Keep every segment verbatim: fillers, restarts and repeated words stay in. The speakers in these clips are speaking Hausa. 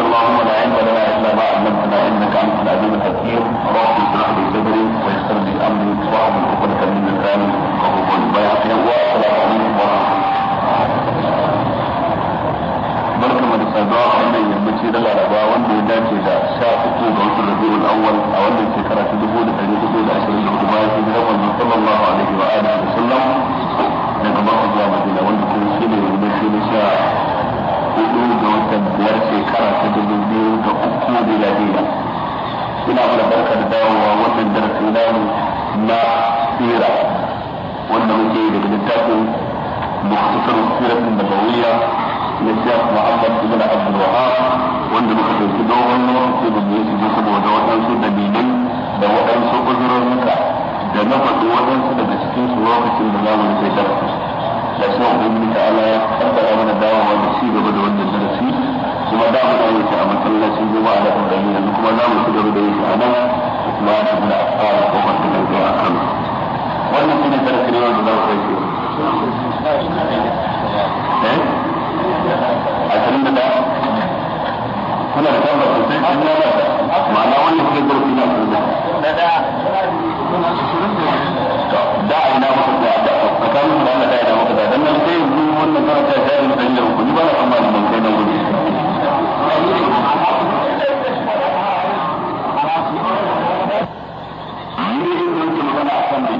اللهم لا علم لنا الا ما علمتنا انك انت العليم الحكيم. رب اشرح لي صدري ويسر لي امري واحلل عقدة من لساني يفقهوا قولي. السلام عليكم ورحمة الله. barka mu da saduwa a wannan yammaci da laraba wanda ya dace da sha uku ga watan rabiul awwal a wannan shekara ta dubu da ɗari hudu da ashirin da hudu bayan hijirar manzon sallallahu alaihi wa alihi wa sallam daga Makka zuwa Madina, wanda kuma shi ne yammaci na sha hudu ga watan biyar shekara ta dubu biyu da uku miladiya. Ina mana barka da dawowa wannan darasi namu na sira wanda muke daga littafin mukhtasar sirat an-nabawiyya na Sheikh Muhammad ibn Abdul Wahhab, wanda muka dauki dogon lokaci da mu yi saboda waɗansu dalilai da waɗansu uzurruka da na faɗi waɗansu daga cikin su lokacin da za mu rufe darasi. Da shi wa Ubangiji ta'ala ya kaddara mana dawowa da ci gaba da wannan darasi, kuma da mu yi shi a masallacin Juma'a da Ibrahim, yanzu kuma za mu ci gaba da yi shi a nan kuma ya tafi da asara ko kuma da zuwa a kan wannan shine darasi ne wanda za mu kai shi eh ashirin da ɗaya kuna da tabbata sosai an yi ma'ana wannan shi ne zurfi na ashirin da ɗaya da a ina maka da da tsakanin da Allah da ina maka da dan nan sai yanzu wannan karanta ya yi dan yau ku ni ba na tsammanin ban kai nan gudu ni ne in ke magana a kan ne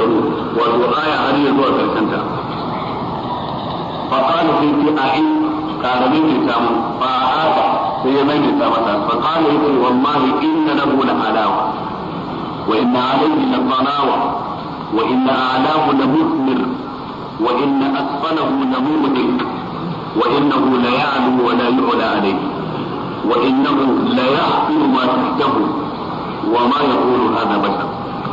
فقال في أعين karamin mai samu fa aba sai ya mai ta masa fa qala yace wallahi inna lahu la halawa wa inna alayhi la qanawa wa inna a'lahu la mutmir wa inna asfalahu la mudrik wa innahu la ya'lu wa la yu'la alayhi wa innahu la yahfiru ma tahtahu wa ma yaqulu hadha bashar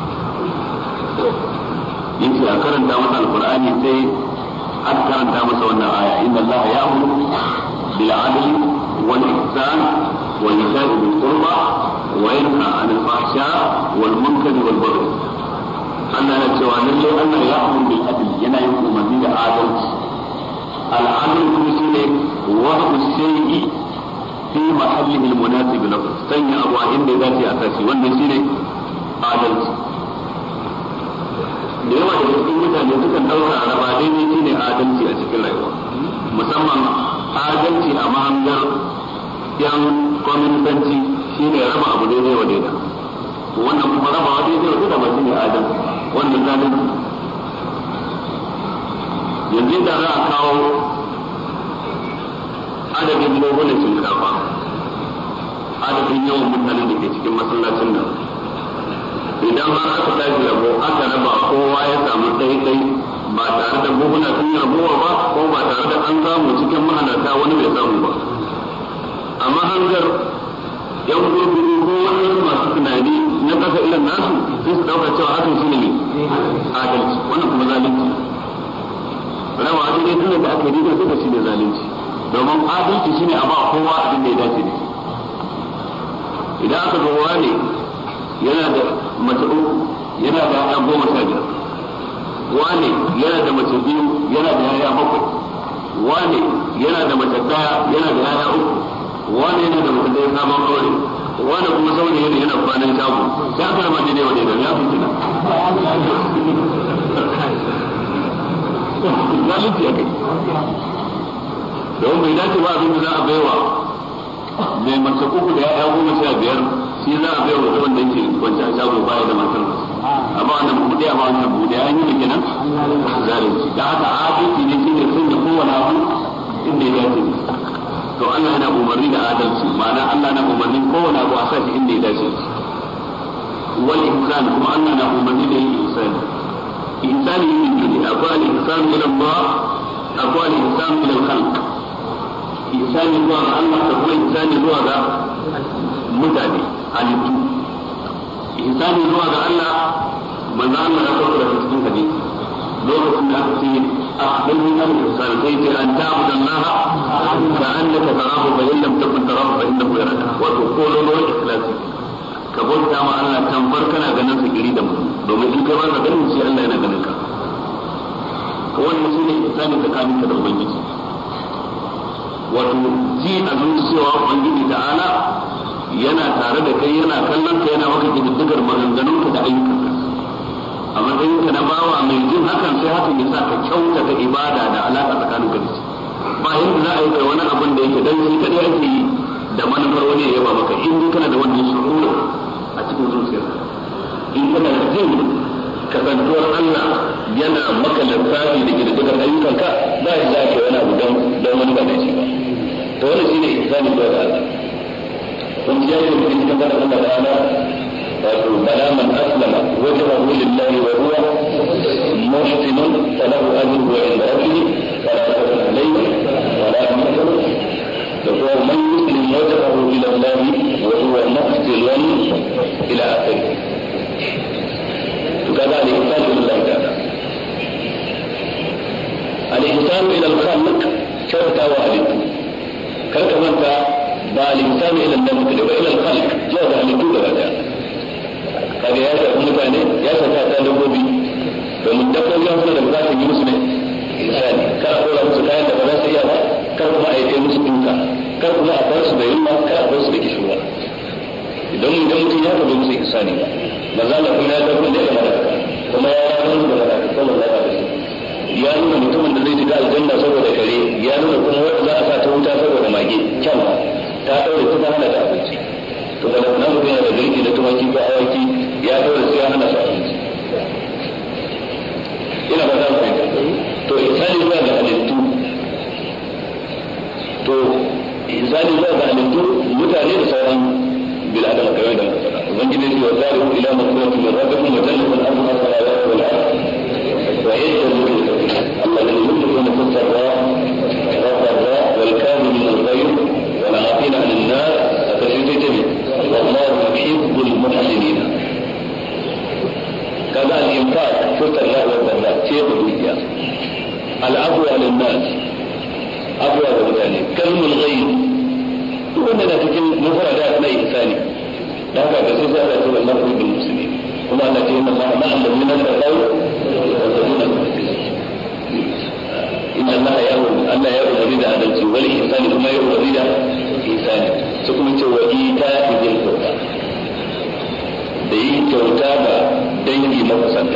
yace a karanta masa alqur'ani sai an karanta masa wannan aya inna allaha ya'muru bil 'adli wal ihsan wa ita'i bil qurba wa yanha 'anil fahsha wal munkari wal baghi Allah ya ce wa lalle Allah ya'muru bil 'adli yana yin umarni da adalci al 'adl kuma shine wa'u shay'i fi mahallihi al munasib lahu sanya abu inda ya dace a sashi wannan shine adalci da yawa daga cikin mutane sukan ɗauka a raba daidai shi ne adalci a cikin rayuwa musamman adalci a mahangar yan kwamintanci shi ne raba abu daidai wa daida wannan kuma raba wa daidai wa daida ba shi ne adalci wannan zalunci yanzu da za a kawo adadin lobunan shinkafa adadin yawan mutanen da ke cikin masallacin nan idan har aka tashi rabo aka raba kowa ya samu ɗaiɗai ba tare da buhuna sun yi rabuwa ba ko ba tare da an samu cikin mahalarta wani bai samu ba amma hangar yan gurguru ko wani masu tunani na kasa irin nasu sai su ɗauka cewa hakan shi ne adalci wannan kuma zalunci raba adalci tun da aka yi da suka shi ne zalunci domin adalci shi ne a ba kowa abin da ya dace da shi idan aka zo ne yana da mace uku yana da yaya goma sha biyar wane yana da mace biyu yana da yaya bakwai wane yana da mace daya yana da yaya uku wane yana da mace daya sabon aure wane kuma saurayi yana yana kwanan shago sai aka rama daidai wa daidai ya fi kina zalunci akai don bai dace ba abin da za a baiwa mai mace uku da yaya goma sha biyar shi za a bai wa wanda yake kwanci a shago baya da matar amma wannan bude amma wannan bude an yi kenan zalunci da haka adalci ne shine sun da kowane abu inda ya dace to Allah yana umarni da adalci ma'ana Allah na umarni kowane abu a sashi inda ya dace wal ihsan kuma Allah na umarni da yin ihsani ihsani yin ne akwai ihsan ila Allah akwai ihsan ila al-khalq ihsani zuwa ga Allah da kuma ihsani zuwa ga mutane halittu ihsani zuwa ga Allah manzo Allah ya kawo da cikin hadisi lokacin da aka ce akhbirni an ihsan sai ce an ta'budu Allah ka annaka tarahu fa in lam takun tarahu fa innahu yaraka wato ko lolo ikhlasi ka bauta ma Allah tamfar kana ganin sa giri da mu domin in kai ba ka ganin shi Allah yana ganin ka ko wannan shine ihsani tsakaninka da ubangiji wato ji a zuciya ubangiji ta'ala yana tare da kai yana kallon ka yana maka kididdigar maganganunka da ayyukanka a matsayinka na bawa mai jin hakan sai hakan ya sa ka kyautata ibada da alaka tsakanin ka da shi ba yadda za a yi kai wani abin da yake dan shi kadai ake yi da manufar wani ya yaba maka in dai kana da wannan shuhura a cikin zuciyarka in kana da jin kasantuwar Allah yana maka lissafi da kididdigar ayyukanka ba ya za ka wani abu don wani ba da shi ba to wannan shine ihsani zuwa ga Allah kun ji yake cikin cikin fadar Allah ta'ala wato bala man aslama wajhahu lillahi wa huwa muhsinun falahu ajruhu 'inda rabbih wala khawfun 'alayhim wala hum yahzanun wa man yuslim wajhahu ila Allah wa huwa muhsinun ila akhirih kaza al-ihsan ila Allah ta'ala al-ihsan ila al-khalq kyauta wa halittu kar ka manta ba al-ihsan ila an-nafs da ila al-khalq zuwa ga halittu da bada kaga ya shafi mutane ya shafi ta dabbobi domin dabbobi suna da bukatar yi musu ne ihsani kar a kora musu kayan da ba za su iya ba kar kuma a yi musu duka kar kuma a bar su da yunwa kar a bar su da kishuwa idan idan mutum ya taɓa musu ihsani ba maza Allah kuma ya tabbata da malaka kuma ya ranar da malaka sallallahu alaihi wasallam ya nuna mutumin da zai shiga aljanna saboda kare ya nuna kuma wanda za a sa ta wuta saboda mage kyan ta daure ta hana da abinci to da nan mutum yana da girki da tumaki ko awaki ya daure sai ya hana su abinci ina ba za mu fahimta to ihsani zuwa ga halittu ihsani zuwa ga halittu mutane da sauran bil adama kamar da muka faɗa ubangiji ya ce wa zalihu ila maghfiratin min rabbikum wa jannatin arduha as-samawati wal ard wa idda lil muttaqin alladhina yunfiquna fis sarra'i wad dharra'i wal kadhibina al-ghayz wal 'afina 'anil nas akashitati wallahu yuhibbul muhsinin kaza al-infaq fi sarra'i wad dharra'i ce da dukiya al-afwu 'anil nas afwa da mutane kalmul ghayz duk wanda na cikin mufrada na ihsani da haka ga sai Allah ya ce wallahu bil muslimin kuma Allah ce inna Allah ma'a alladhina taqaw wa alladhina muhsinin inna Allah ya'muru Allah ya'muru da adalci wal ihsani kuma ya'muru da ihsani su kuma ce wa ita'i bil qurba da yi kyauta ga dangi makusanta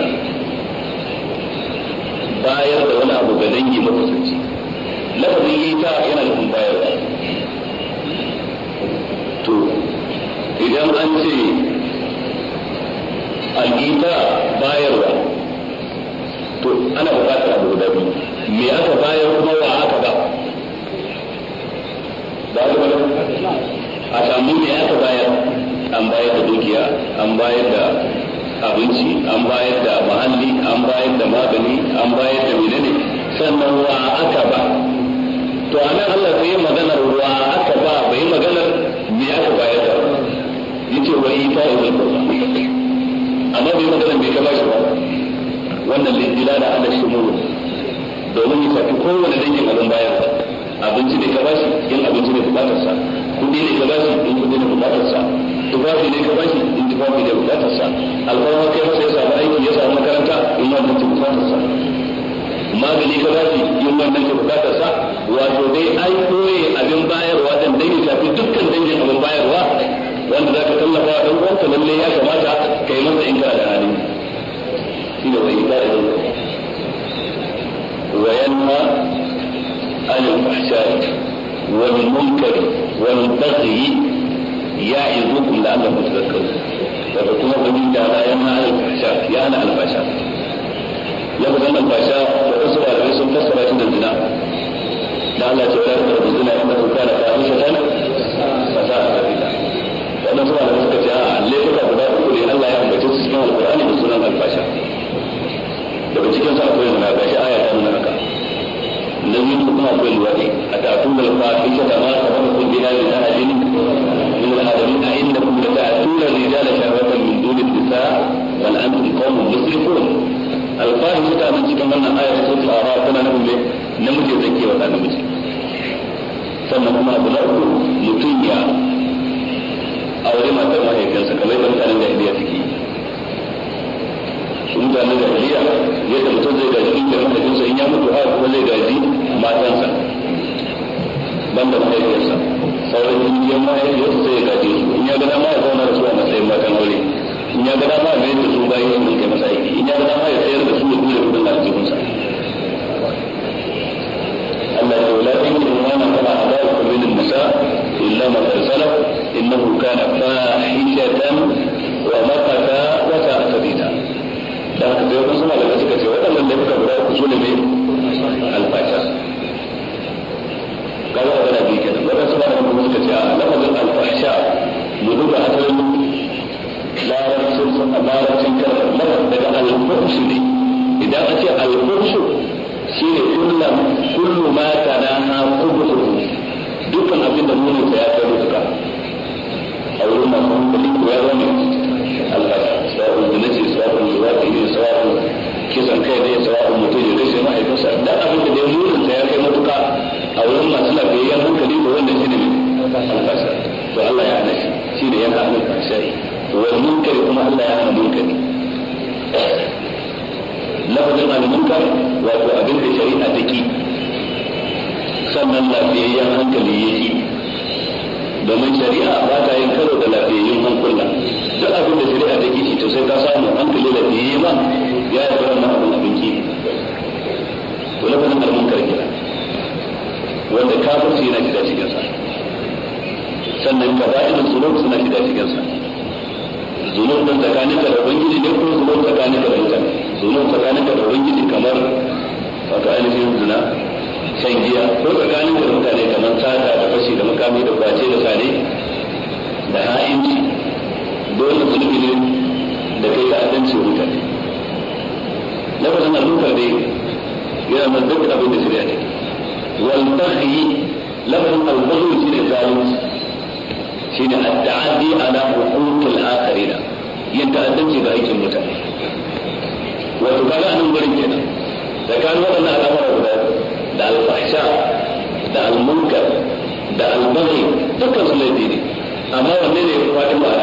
bayar da wani abu ga dangi makusanci lafazin ita yana da bayarwa to idan an ce al'ita bayarwa to ana bukatar abu guda biyu me aka bayar kuma wa aka ba ba da a samu me aka bayar an bayar da dukiya an bayar da abinci an bayar da mahalli an bayar da magani an bayar da menene sannan wa aka ba to anan Allah sai ya maganar wa aka ba bai maganar me aka bayar da yace wa ita ibn qurba amma bai maganar bai ka bashi ba wannan lidilala ala shumul domin ya tafi kowane dangin abin bayar abinci ne ka bashi in abinci ne bukatar sa kudi ne ka bashi in kudi ne bukatar sa tufafi ne ka bashi in tufafi ne bukatar sa alfarma kai masa ya samu aiki ya samu makaranta in wannan ce bukatar sa magani ka bashi in wannan ke bukatar sa wato dai an koye abin bayarwa dan dai ya shafi dukkan dangin abin bayarwa wanda zaka tallafa wa dan uwanka lalle ya kamata kai masa in kana da hali shi ne wai da wa yanha anil fahsha'i wal munkari wal baghi ya'izukum la'allakum tadhakkarun wato kuma bani da yanha anil fahsha'i ya ana al fahsha lafazan al fahsha wasu malamai sun fassara shi da zina da Allah ce wala taqrabu zina innahu kana fahishatan fa sa'a sabila wannan suna da suka ce a laifuka guda uku ne Allah ya ambace su cikin alqur'ani da sunan al-fasha daga cikin sa akwai zina gashi aya ta nuna haka nabi kuma akwai luwadi atatuna al-fahisha da ma sababu biha min ahadin min al-alamin a innakum lata'tuna ar-rijala shahwatan min duni an-nisa bal antum qawmun musrifun al-fahisha ta nan cikin wannan aya ta sura al-a'raf tana nuna namiji zake wa namiji sannan kuma abu na uku mutum ya aure matar mahaifinsa kamar yadda mutanen jahiliya suke su mutanen jahiliya yadda mutum zai gaji dukkan mahaifinsa in ya mutu haka kuma zai gaji matansa banda mahaifiyarsa sauran dukiyar mahaifiyarsa sai ya gaji su in ya ga dama ya zauna da su a matsayin matan aure in ya ga dama ya mayar da su bayan yin kai masa aiki in ya ga dama ya sayar da su ya dole kudin aljihunsa Allah ya wula ɗin yin wani kama a dawo kwaminin nisa illa mafarsalar إنه كان فاحشة ومقتا وساء سبيلا. لكن في يوم السماء لما سكت وقال من لم يكن براء كسول من الفاشا. قالوا هذا نبي كذا. وقال السماء لما سكت لفظ الفحشاء مدود أثر لا رسول لا رسول كذا لفظ بدأ الفحش لي. إذا أتى الفحش شيء كل كل ما تناهى قبضه. dukkan abin da munin sa ya kai duka a wurin masu hankali ko ya zama alfasha sawa'un da nace sawa'un zuwaɗi ne sawa'un kisan kai ne sawa'un mutum ya kashe mahaifinsa da abin da dai munin sa ya kai matuka a wurin masu lafiyayyen hankali ko wanda shi ne alfasha to Allah ya hana shi shi ne yana hana alfasha wal munkari kuma Allah ya hana munkari lafazin al-munkar wato abin da shari'a take sannan lafiyayyen hankali yake domin shari'a ba ta yin karo da lafiyayyen hankula duk abin da shari'a ta kishi to sai ka samu hankali lafiyayye ma ya yi wannan abin abinci to lafazin al-munkar kira wanda kafirci yana shiga cikin sa sannan kaba'irul zunub suna shiga cikin sa zunub din tsakanin ka da ubangiji ne ko zunub tsakanin ka da mutane zunub tsakanin ka da ubangiji kamar wato ainihin zina shan giya ko tsakanin da mutane kamar sata da fashi da maka makami da kwace da sare da ha'inci dole zunubi ne da kai ta'addanci wa mutane lafazin al-munkar dai yana nan duk abin da shirya ne wal baghi lafazin al-baghi shine zalunci shine at-ta'addi ala huquqil akharin yin ta'addanci ga aikin mutane wato kaga anan gurin kenan da kan wadannan al'amura guda da al-fahsha da al-munkar da al-baghi dukkan su laifi ne amma wanne ne ya fi fadin ma'ana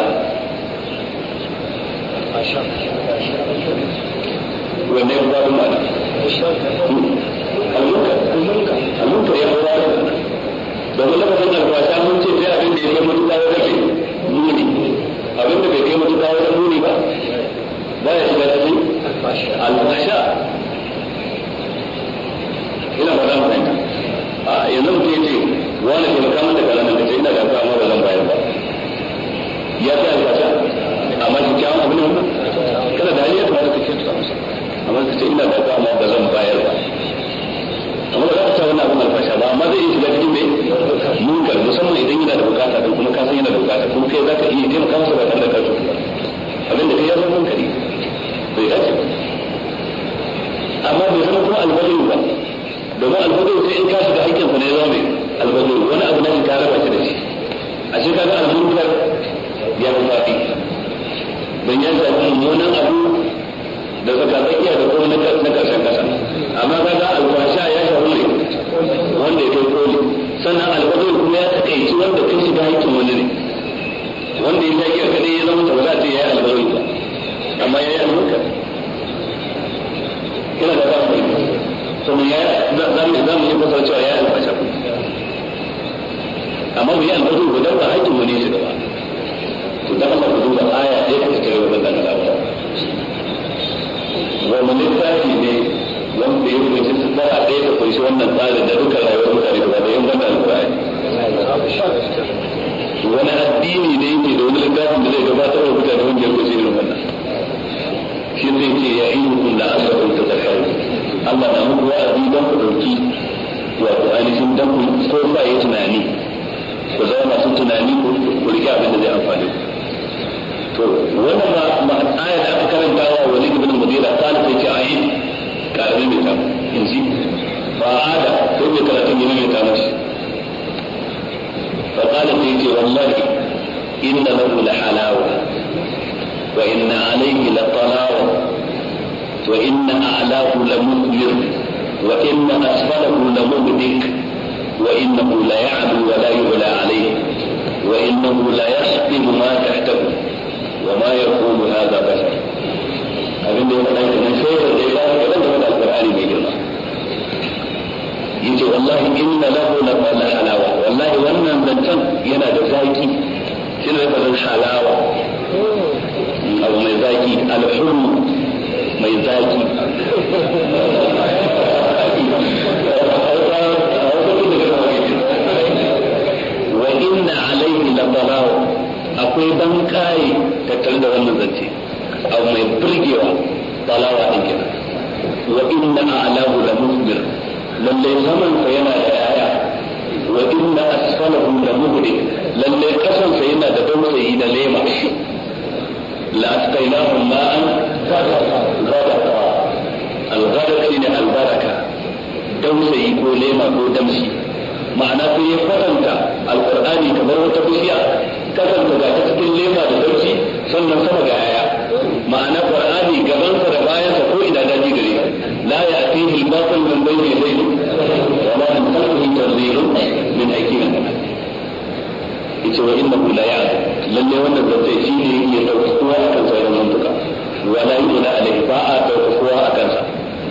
wanne ya fi fadin ma'ana al-munkar al-munkar ya fi fadin ma'ana domin lafazin al-fahsha mun ce sai abin da ya kai mutuka wajen muni abin da bai kai mutuka wajen muni ba ba ya shiga cikin al-fahsha ina ba za mu fahimta a yanzu mutum ya ce wani ke makaman da kalaman da ce ina da ka amma ba zan bayar ba ya fi alfasha amma shi kyawun abin da wannan kada da hali ya kamata ka kyauta masa amma ka ce ina da ka amma ba zan bayar ba amma ba za ka sa wannan abin alfasha ba amma zai iya shiga cikin mai munkar musamman idan yana da bukata don kuma ka san yana da bukata kuma kai za ka iya taimaka masa ba tare da ka cuta abin da kai ya zama munkari bai dace ba amma bai zama kuma albadin ba domin albadin sai in ka shiga haƙƙinsa ne ya zama mai albadin wani abu na shi ka raba shi da shi a shi kaga almunkar ya fi faɗi don ya zaɓi mummunan abu da saka tsakiya da kuma na ƙarshen ƙasa amma kaga alfasha ya shafi mai wanda ya kai koli sannan albadin kuma ya takaici wanda kai shiga haƙƙin wani ne wanda ya shaƙi a kaɗai ya zama ta ba za a ce ya yi albadin ba amma ya yi almunkar ina da samun fahimta sannan ya za mu yi fasar cewa ya yi alfasha amma mu yi albadin guda ba haƙƙin wani shi gaba to da Allah ku duba aya ɗaya ta cikin wannan al'amura wannan littafi ne wanda ya kunshi tsara ɗaya ta kunshi wannan tsarin da dukkan rayuwar mutane gaba da yan banda alƙur'ani wani addini ne yake da wani littafin da zai gabatar da mutane wanda ya kunshi irin wannan shi zai ce ya yi hukun da Allah kun ta tsakaru Allah na muku wa'azi don ku ɗauki wato ainihin don ku ko ba yi tunani ku zama masu tunani ku rike abin da zai amfani to wannan ma ayar da aka karanta wa wani ibn al-Mughira kana sai ce ayin karami mai tamu inji fa ada sai mai karatun yana mai tamu shi fa kana sai ce wallahi inna lahu la halawa wa inna alayhi la talawa wa inna a'lahu la mudmir wa inna asfalahu la mubdik wa innahu la ya'lu wa la yu'la alayhi wa innahu la yahtimu ma tahtahu wa ma yaqulu hadha bashar abin da ya faɗa kenan sai da ya fara kadan da alqur'ani mai girma yace wallahi inna lahu la halawa wallahi wannan zancan yana da zaki shi ne fadin halawa abu mai zaki al-hulm mai zaki wa inna alayhi la talawa akwai ban kai tattare da wannan zance abu mai burgewa talawa din kenan wa inna a'lahu la musbir lalle zaman sa yana da yaya wa inna asfalahu la mubdi lalle kasan sa yana da dausayi da lema la asqaynahum ma'an ghadaqa al-ghadaq shine al-baraka dausayi ko lema ko damshi ma'ana sai ya faranta alqur'ani kamar wata bishiya kasanta ga ta cikin lema da dauki sannan sama ga yaya ma'ana qur'ani gaban sa da bayan sa ko ina daji gare la ya'tihi al-batil min bayni yadayhi wa la min khalfihi tanzilun min hakimin yace wa innahu la ya'lam lalle wannan zance shine yake dauki kowa akan sauran mantuka wa la yu'la alayhi ba'a dauki kowa akan sa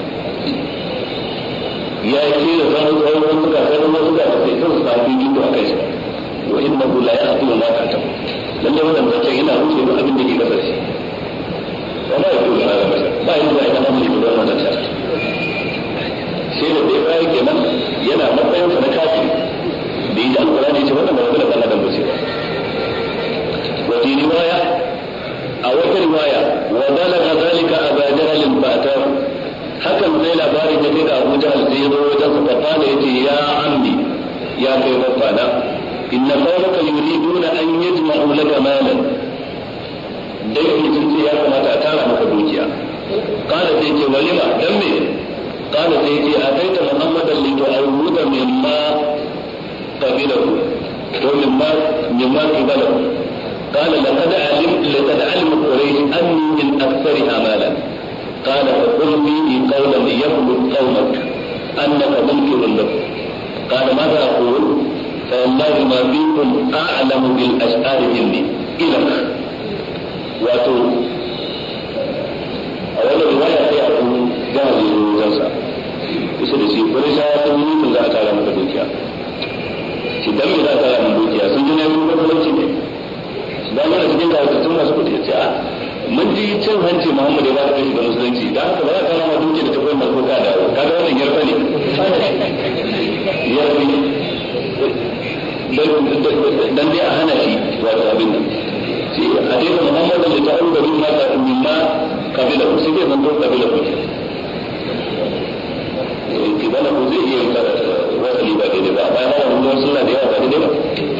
ya ce da sauran sauran mantuka sai wasu da sai sun samu bidiyo akai shi wa innahu la ya'lamu ma ta'lamu lalle wannan zance yana rufe duk abin da ke kasar shi wala ya kula da masa ba yin da ina mun da wannan zance sai da dai bai kenan yana matsayin sa na kafi da idan Qur'ani ce wannan ba da Allah dan bace ba wa fi riwaya a wata riwaya wa balaga zalika aba jahl al-bata hakan sai labarin da kai ga Abu Jahl sai ya zo wajen sa fa yace ya ammi ya kai babana inna qawlaka yuriduna an yajma'u laka malan dai sun ce ya kamata a tara maka dukiya kana sai ce walima dan me kana sai ce ataita muhammadan li tu'awuda mimma qabilahu to mimma mimma qabilahu kana laqad alim laqad alim quraish anni min akthariha malan قال فقل فيه قولا يبلغ قومك انك منكر له قال ماذا اقول فوالله ما فيكم اعلم بالاشعار مني الك wato a wannan riwaya sai a kun gane wajensa kusa da shi wani sha sun yi mutum za a tara maka dukiya shi dan me za a tara maka dukiya sun ji na yi gwamnati ne su ba mana cikin gawatattun masu kudi ce a mun ji cin hanci muhammadu ya ba ta kashi da musulunci da haka ba za a tara maka dukiya da ta koyi masu ka da kaga wannan yarfa ne yarfi dan dai a hana shi wato abin nan a daina muhammadan da ta'aru da bin mata mimma kabila ku sai zan to kabila ku ki bana ku zai iya yin wasali ba daidai ba bayan hawa ruwan suna da yawa ba daidai ba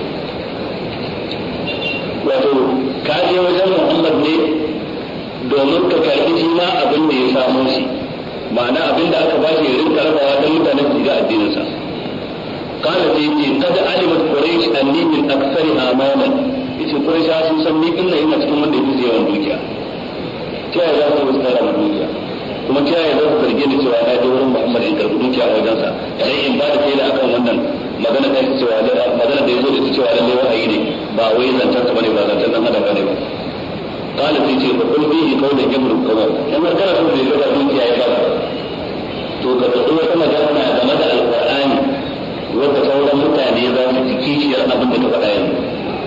wato ka je wajen muhammad ne domin ka karbi shi ma abin da ya samu shi ma'ana abin da aka bashi ya rinka rabawa don mutanen su ga addininsa kana sai ce kada alimat quraish anni min aktsariha malan yace quraisha sun san ni inna ina cikin wanda yake yawan dukiya ta yaya za su tsara mun dukiya kuma ta yaya za su zarge ni cewa na je wurin Muhammad in karbi dukiya a wajensa sai in ba da kai da akan wannan magana da yake cewa magana da yazo da ita cewa lalle wahayi ne ba wai zantar ta bane ba zantar dan adam bane ba qala sai ce fa kul bihi qawlan yamru qawlan kamar kana so da ya ga dukiya ya ba to ka tsoro wata magana game da alqur'ani wanda sauran mutane za su ci kishiyar abin da ka faɗa yanzu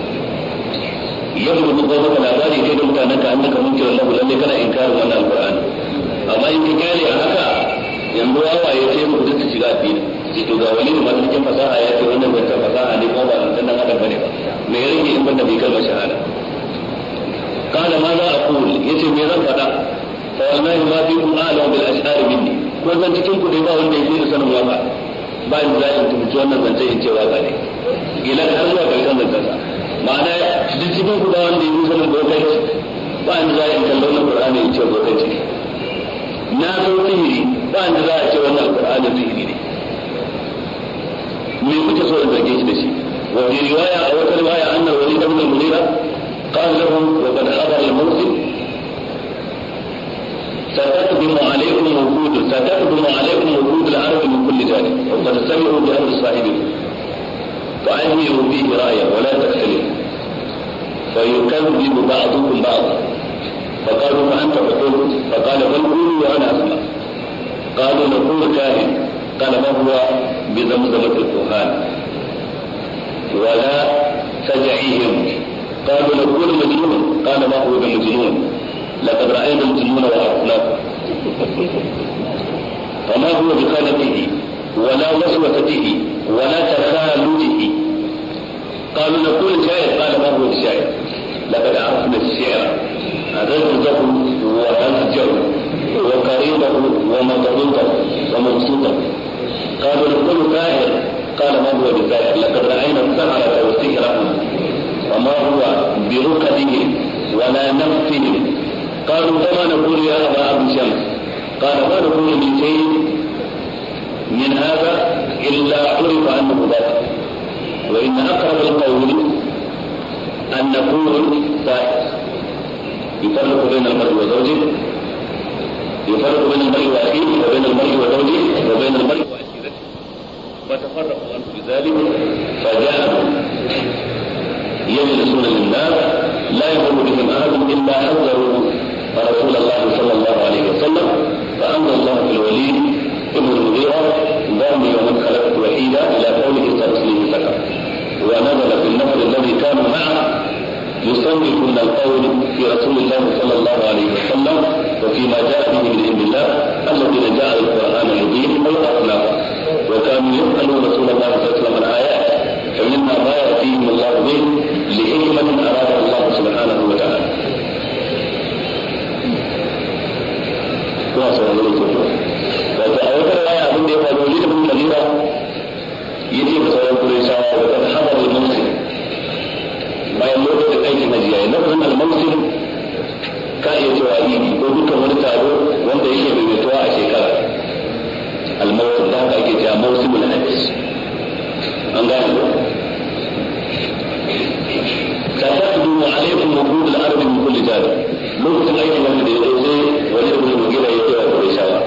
yadda mutum zai maka labari kai da mutanen ka annaka mun kira lahu lalle kana inkarin wannan alqur'ani amma in ka kare a haka yanzu wawaye sai mu duk shiga addini sai to ga wani ma cikin fasaha ya ce wannan zanta fasaha ne ko ba zanta nan adam bane ba me ya rage in banda bai kalmar shahada kana ma za a kul yace me zan faɗa fa wallahi ma fi kun a'lamu bil ash'ari minni ko zan cikin ku dai ba wanda yake da sanin waka ba in za in tuci wannan zance in ce waka ne ila har zuwa karshen zancensa ma'ana duk cikin ku ba wanda ya yi sanin bokai ba in za in kallon na qur'ani in ce bokai ce na so sihiri ba in za a ce wannan qur'ani sihiri ne me kuke so in zarge shi da shi wa fi riwaya a wata riwaya anna walid ibn al-mughira qala lahum wa qad hadara al-mawsim ستقدم عليكم وقود ستقدم عليكم وقود العرب من كل جانب وقد سمعوا بأمر صاحبهم فأجمعوا فيه راية ولا تختلفوا فيكذب بعضكم بعضا فقالوا فأنت تقول فقال بل قولوا وأنا أسمع قالوا نقول كاهن قال ما هو بزمزمة الكهان ولا تجعيهم قالوا نقول مجنون قال ما هو بمجنون لقد رأينا الجنون وعرفناه فما هو بخالته ولا وسوسته ولا تخالده قالوا نقول شاعر قال ما هو الشاعر لقد عرفنا الشعر رجزه وهزجه وقريبه ومضبوطه ومبسوطه قالوا نقول ساحر قال ما هو بساحر لقد رأينا السحرة والسحرة وما هو بركبهم ولا نفسهم قالوا فما نقول يا أبا أبي شمس قال ما نقول من شيء من هذا إلا عرف أنه باطل وإن أقرب القول أن نقول ساحر يفرق بين المرء وزوجه يفرق بين المرء وأخيه وبين المرء وزوجه وبين المرء وعشيرته فتفرقوا عنه بذلك فجاءوا يجلسون للناس لا يمر بهم أحد إلا حذروا رسول الله صلى الله عليه وسلم فأنزل الله في الوليد ابن المغيرة ذرني ومن خلقت وحيدا إلى قوله سأصليه سكر ونزل في النفر الذي كان معه يصنفون القول في رسول الله صلى الله عليه وسلم وفيما جاء به من عند الله الذين جاء القرآن يبين ويقرأ وكانوا يسألون رسول الله صلى الله عليه وسلم عن آيات فمنها ما يأتيهم الله به لحكمة أرادها الله سبحانه وتعالى. وتأوتر الآية أبن يقول وليد بن المغيرة يجي بصورة قريشة وقد حضر الموسم aikin hajji yayi lafazin al-mawsim ka iya cewa idi ko dukkan wani taro wanda yake maimaituwa a shekara al-mawsim da haka ake cewa mawsimul hajj an gane ko ستقدم عليكم وجود الأرض من كل جانب لوكتين أيضا من الإنسان وجد من المجيلة يتوى قريشاوة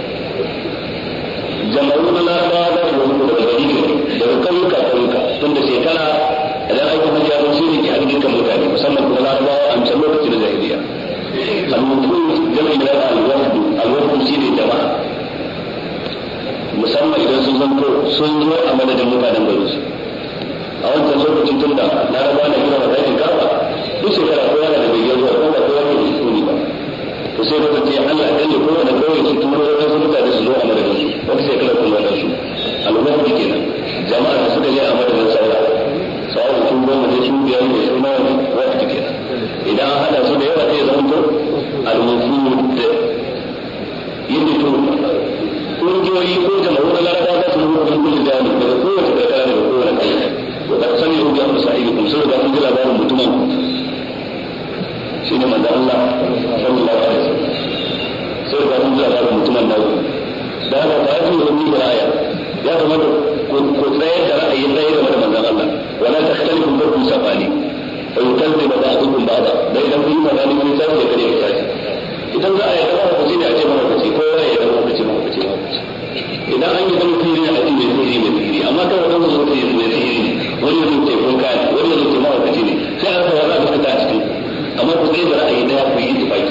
جمعون الأرض وجود الغريق daga kauyuka kauyuka tun da shekara idan aikin hajji ya zo ne ke haɗin dukkan mutane musamman kuma larabawa a can lokaci da jahiliya al-mutu jami'in da al-wafdu al-wafdu shi ne jama'a musamman idan sun zanto sun zo a madadin mutanen garin su a wancan lokacin tun da larabawa na gina wata yin kafa duk shekara ko yana da bayyana zuwa ko ba ko yana da suni ba to sai ka ce Allah kan ne ko wanda kawai su turo wasu mutane su zo a madadin su wata shekara kuma da su al-wafdu kenan jama'a da suka je a madadin saura saura sun goma ne su biyar ne su nawa ne wata take idan an hada su da yawa sai zama to al-mufud yadda to kungiyoyi ko jama'u na larabawa za su rubuta sun kulle jami'a daga kowace karkara daga kowane kai to da sani rubuta an musa aiki kuma sun riga sun ji labarin mutumin shi ne manzo Allah sallallahu alaihi wasallam sai riga sun ji labarin mutumin da da haka ba su yi da aya ya kamata ku tsayar da ra'ayin ɗaya game da manzon Allah wala ta khtalifu barku sabani fa yukazzibu ba'dukum ba'da da idan kun yi magana kun sai da kare ka tashi idan za a yi da ku ce da ake mana kace ko ya yi da ku ce mana kace idan an yi da mutum ne a cikin sirri mai sirri amma kan wannan zo ta yi mai sirri wani ya ce ko kai wani ya ce mana kace ne sai an fara da ka ta cikin amma ku tsayar da ra'ayi ɗaya ku yi tafaki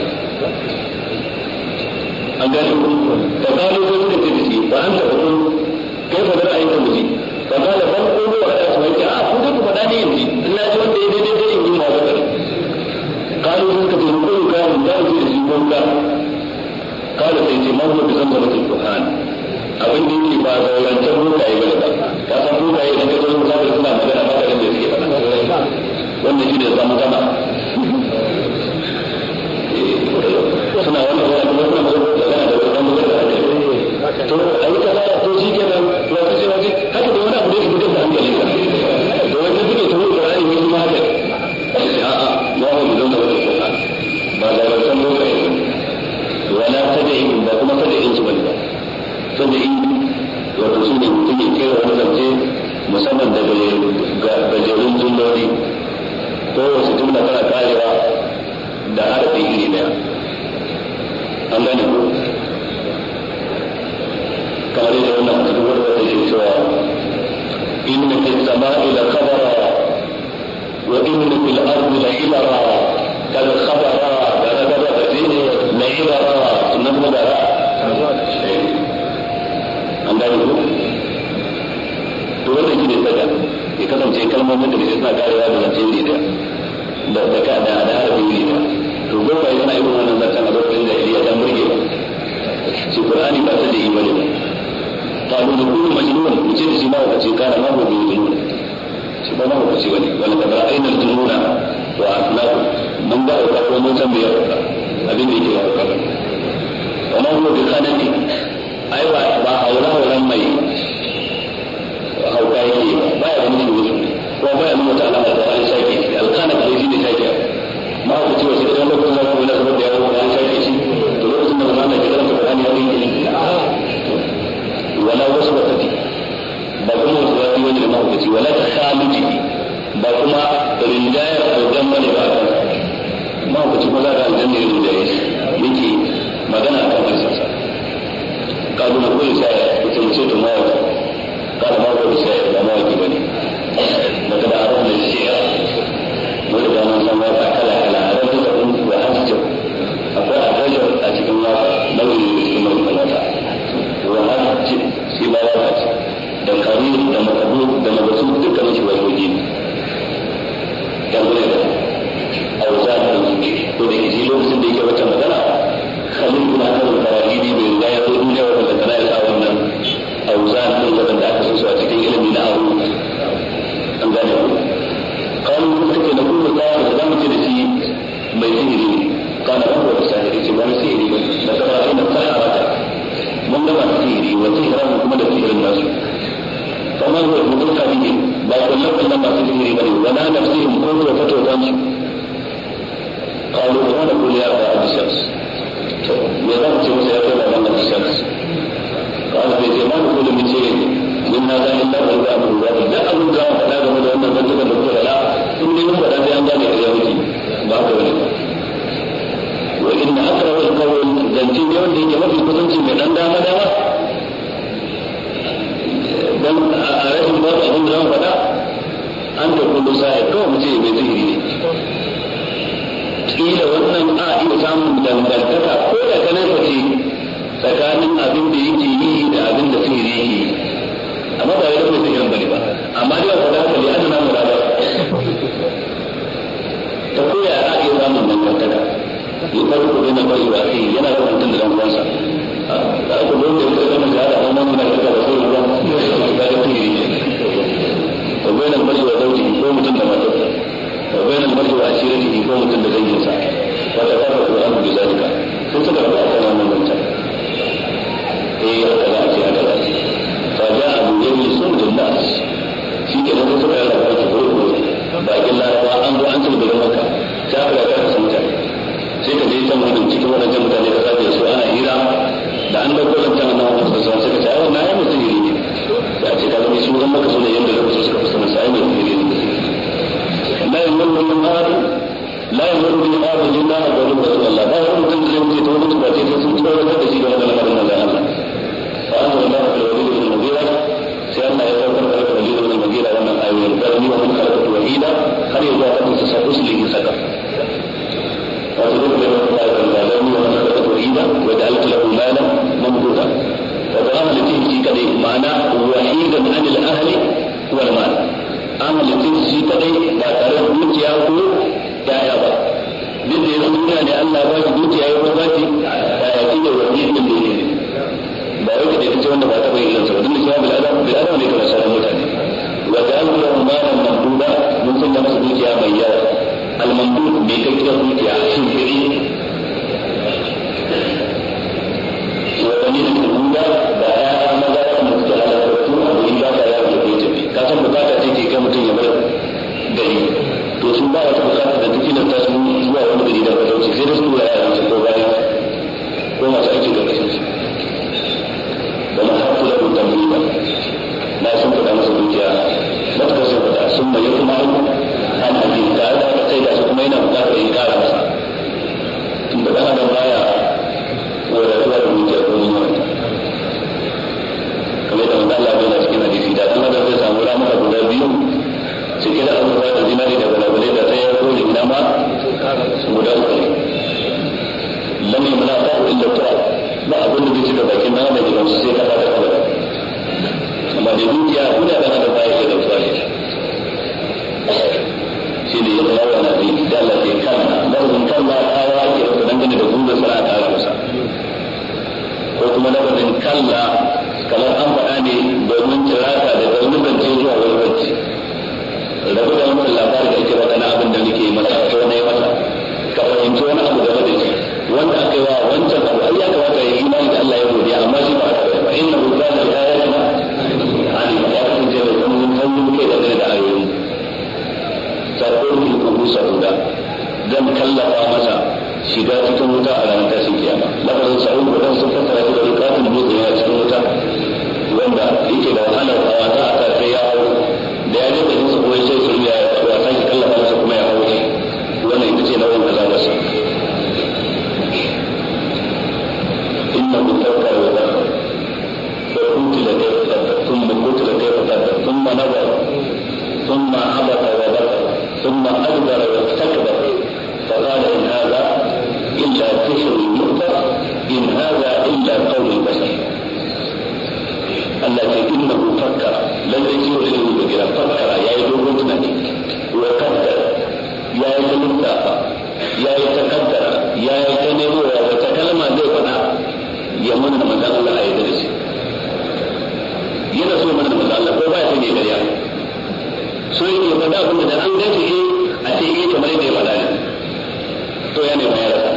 an gane ku da kalu ko suka ce da shi ba an taɓa kun كيف بدأ أن يتمشي فقال بل قولوا ولا أسمعك آه كنت فداني يمشي إلا جوان دي دي دي دي يمشي ما بكر قالوا ذلك تنقل كان لا يجي يسيبون كان قال سيدي ما هو بزمزمة القرآن abin da yake ba da wancan rukaye bane ba ka san rukaye idan ka zo musafir suna magana ba ka da suke faɗa wannan shi ne zama zama suna wannan wani kuma suna magana da wani magana da to a yi kaza to shi ke nan wata ce wace haka da wani abu da ya fitar da hankali ka da wata suke turu da rani wani ma haka a'a ma wa mu zauna wata kuka ba da wancan lokaci wala tada'in ba kuma tada'in su bane ba tada'in wato su ne mutum ya kera wani zance musamman da gajerun jumloli ko wasu jumla tana karewa da harafi iri daya an gane ko kamar yadda wannan cikin wadda ta ke cewa inna fi sama'i la khabara wa inna fil ardi la ibara kal khabara da na gaba da zini la ibara sunan kuma da an gane ko to wannan shi ne saka ya kasance kalmomin da suna karewa da zance ne da da ka da da harfi ne to gaba yana irin wannan zancen a lokacin da ya dan burge ba shi qur'ani ba ta da imani ba قالوا نقول مجنون وجد سماه التي كان ما هو بمجنون سبحان الله وكسي ولي ولقد رأينا الجنون وأثناه من دعوا كفر من سمي يرقى أبين إيجي يرقى وما هو بخانة أيضا بأولا ولمي أو كايكي بايا بمشي وزن وبايا من وتعالى القرآن سايكي الخانة الذي سايكي ما هو كتير وسيد الله كتير وسيد الله سبب يا القرآن سايكي تلوك سنة وزانا كتير القرآن يرقى ولا وسوسة بكما وسوسة وجه الموقف ولا تخالجه بكما رجاية الجنة لبعض ما هو كتب ولا الجنة للجاية يجي مدنة كما يساسا قالوا نقول سائر وتمسيت موت قال ما هو بسائر وما يجبني لقد أردنا الشعر ولد أن سمعت كلا كلا رجل وأسجر أقول الرجل أجب الله نوي يسمى الله وهذا shi ba ya ce da kari da makabu da mabasu dukkan shi wajoji ne dangane da auza da ko da shi lokacin da yake wata magana khalil bin hasan al-farahidi bai riga ya zo duniya wanda kana ya sa wannan auza din wanda aka so su a cikin ilimi na aru an gane ku kalu kun take na kullu ta da zamu ce da shi mai sihiri kana ba da sihiri ce ba sihiri ba da kana ina sahara mun gaba sihiri wa sihiran kuma da sihirin nasu kamar wa mutum kabihi ba kullum kullum masu sihiri bane wala nafsihim ko wa fatotan su قالوا ما نقول يا أبا أبي شمس يضمت مسيطر على أبي شمس قال بيتي ما نقول من شيء من هذا إلا بل أمر الله لا أمر الله فلا أمر أن نبتك الدكتور لا إني من بدأ بأن ذلك اليومي بعد ذلك وإن أكره القول ذنتين يوم دي كما في كتنسي من أن دام دام dan a rashin ba abin da zan faɗa an ta kullu sa'id kawai mutum mai sihiri ne kila wannan a iya samun dangantaka ko da ka nesa ce tsakanin abin da yake yi da abin da sihiri yake yi amma ba ya da mai sihirin bane ba amma dai faɗa haka ne ana namu rada ta koya a iya samun dangantaka yi farko bai na bari ba sai yana da mutum da dan uwansa da aka zo da wata zama jihada amma mun na kaka da sai ruwa da ga tiri to bayan bari wa dauki ko mutum da matarsa to bayan bari wa ashirati ko mutum da danginsa wata fara Qur'an da zalika sun saka da aka nan mun ta eh haka da ake haka da fa ja abu yayi sunnatun nas shi ke nan suka yi rafa ki ko bakin larawa an zo an tilbi da maka ta aka ga ka san mutane sai ka je can wurin cikin wannan mutane ka sabe su ana hira da an dauko lantan nan wannan sai suka ce ai wannan ai mutum ne da ce ka zama su zan maka sunan yanda da su suka fasa sai mai ne la yamuru min ahad la yamuru min ahad illa wa rasulullah ba wani mutum da zai ta wani ba sai sun tsoro da shi da wannan lamarin nan Allah fa anna Allah fil walid bin mughira sai Allah ya saukar da walid bin mughira wannan ayoyin da ni wa man khalaqatu wahida har ya zuwa kan sa uslihi saka وتذكر الله العالمين ومن خلقته وحيدا وجعلت له مالا ممدودا وضرب لتهجي كدي معناه وحيدا عن الاهل والمال اما لتهجي كدي لا ترى دوتيا ko yaya ba duk da yanzu ne Allah ba shi dukiya ya ba shi yaya kike wani din da yake ba wai da kace wanda ba ta bai irin sa duk da bil adam bil adam ne kamar sauran mutane wa ja'alna lahu malan mamduda mun sanya masa dukiya mai yawa al-mamdud bai kai kira dukiya shin fili wani da kuma da ya maza da mutum da halartu a wurin ba da yawa da bai tafi ka san bukata ce ke kai mutum ya bar gari to sun ba wata bukata da take nan ta su zuwa wani gari da ba dauke sai da su da yaran su ko bayan ko masu aiki da kashin su da ma haƙƙu da mutum ba na sun faɗa masa dukiya matakar sun faɗa sun mai kuma an hadin da da kai da su kuma yana bukatar yin kara masa tunda dan adam baya wadatuwa da dukiya ko yin wata kamar da manzo Allah yana cikin hadisi da dan adam zai samu ramuka guda biyu cike da abubuwa da zinari da balabale da sai ya zo ina ma guda uku lam yamla ta'u illa ta'u ba abin da zai cika bakin nan da gidan sai ka ta da amma da dukiya guda da adam baya da tsari shi ne ya tsawo na da dalla da kan lafazin kan ba kawo ake wata dangane da gudu sana'a ta masa ko kuma lafazin kalla kamar an faɗa ne domin tirata da wani zance zuwa wani zance rabu da wani labari da ake baka na abin da nake masa ko na yi masa ka fahimci wani abu game da shi wanda aka yi wa wancan abu ai ya kamata ya yi imani da Allah ya godiya amma shi ba aka ba inna hu kana bi ayatina ali ya kasance da kuma sauyin kai da da ayoyi sarkon ki kubu sauda dan kallafa masa shiga cikin wuta a ranar tashin kiyama lafazin sa'ud da sun fassara shi da rikatin dutse a cikin wuta wanda yake da wahalar hawa ta aka kai ya hau da ya jefa jinsa kuma sai su ya ya sake kallafa masa kuma ya hau shi wannan ita ce nau'in azabarsa innahu tawakkal wa tawakkal fa qutila kayfa qadar thumma qutila kayfa qadar thumma nazar thumma abata wa bakar thumma adbara wa istakbar فقال إن هذا إلا سحر يؤثر إن هذا إلا قول البشر التي إنه فكر لن يجيب له بكرة فكر يا يدور تنادي وقدر يا يتمتع يا يتقدر يا يتنبو وتكلم ذي فنا يمن من الله يدرس yana so mana da Allah ko ba ya sani gariya so yake faɗa abin da an gaji a ce eh kamar yadda ya faɗa ne to ya ne mai rasa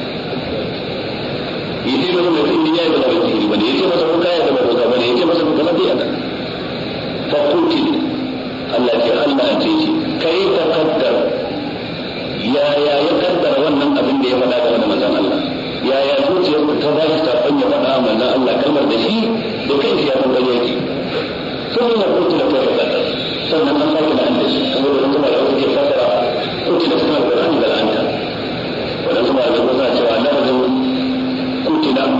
yace masa mutum ya yi da wani bane yace masa ko kai da ba bane yace masa ko kana biya da fa kuti Allah ce Allah ce shi kai ta kaddar ya yaya ya kaddara wannan abin da ya faɗa game da manzon Allah yaya zuciyar ta ba shi sakon ya faɗa manzon Allah kalmar da shi da kai shi ya san gare yake sun yi kutu da kai da sannan an sake da anda shi kamar da kuma da suke fasara kutu da suka Qur'ani da anta wannan kuma da kuma cewa lafazin kutu da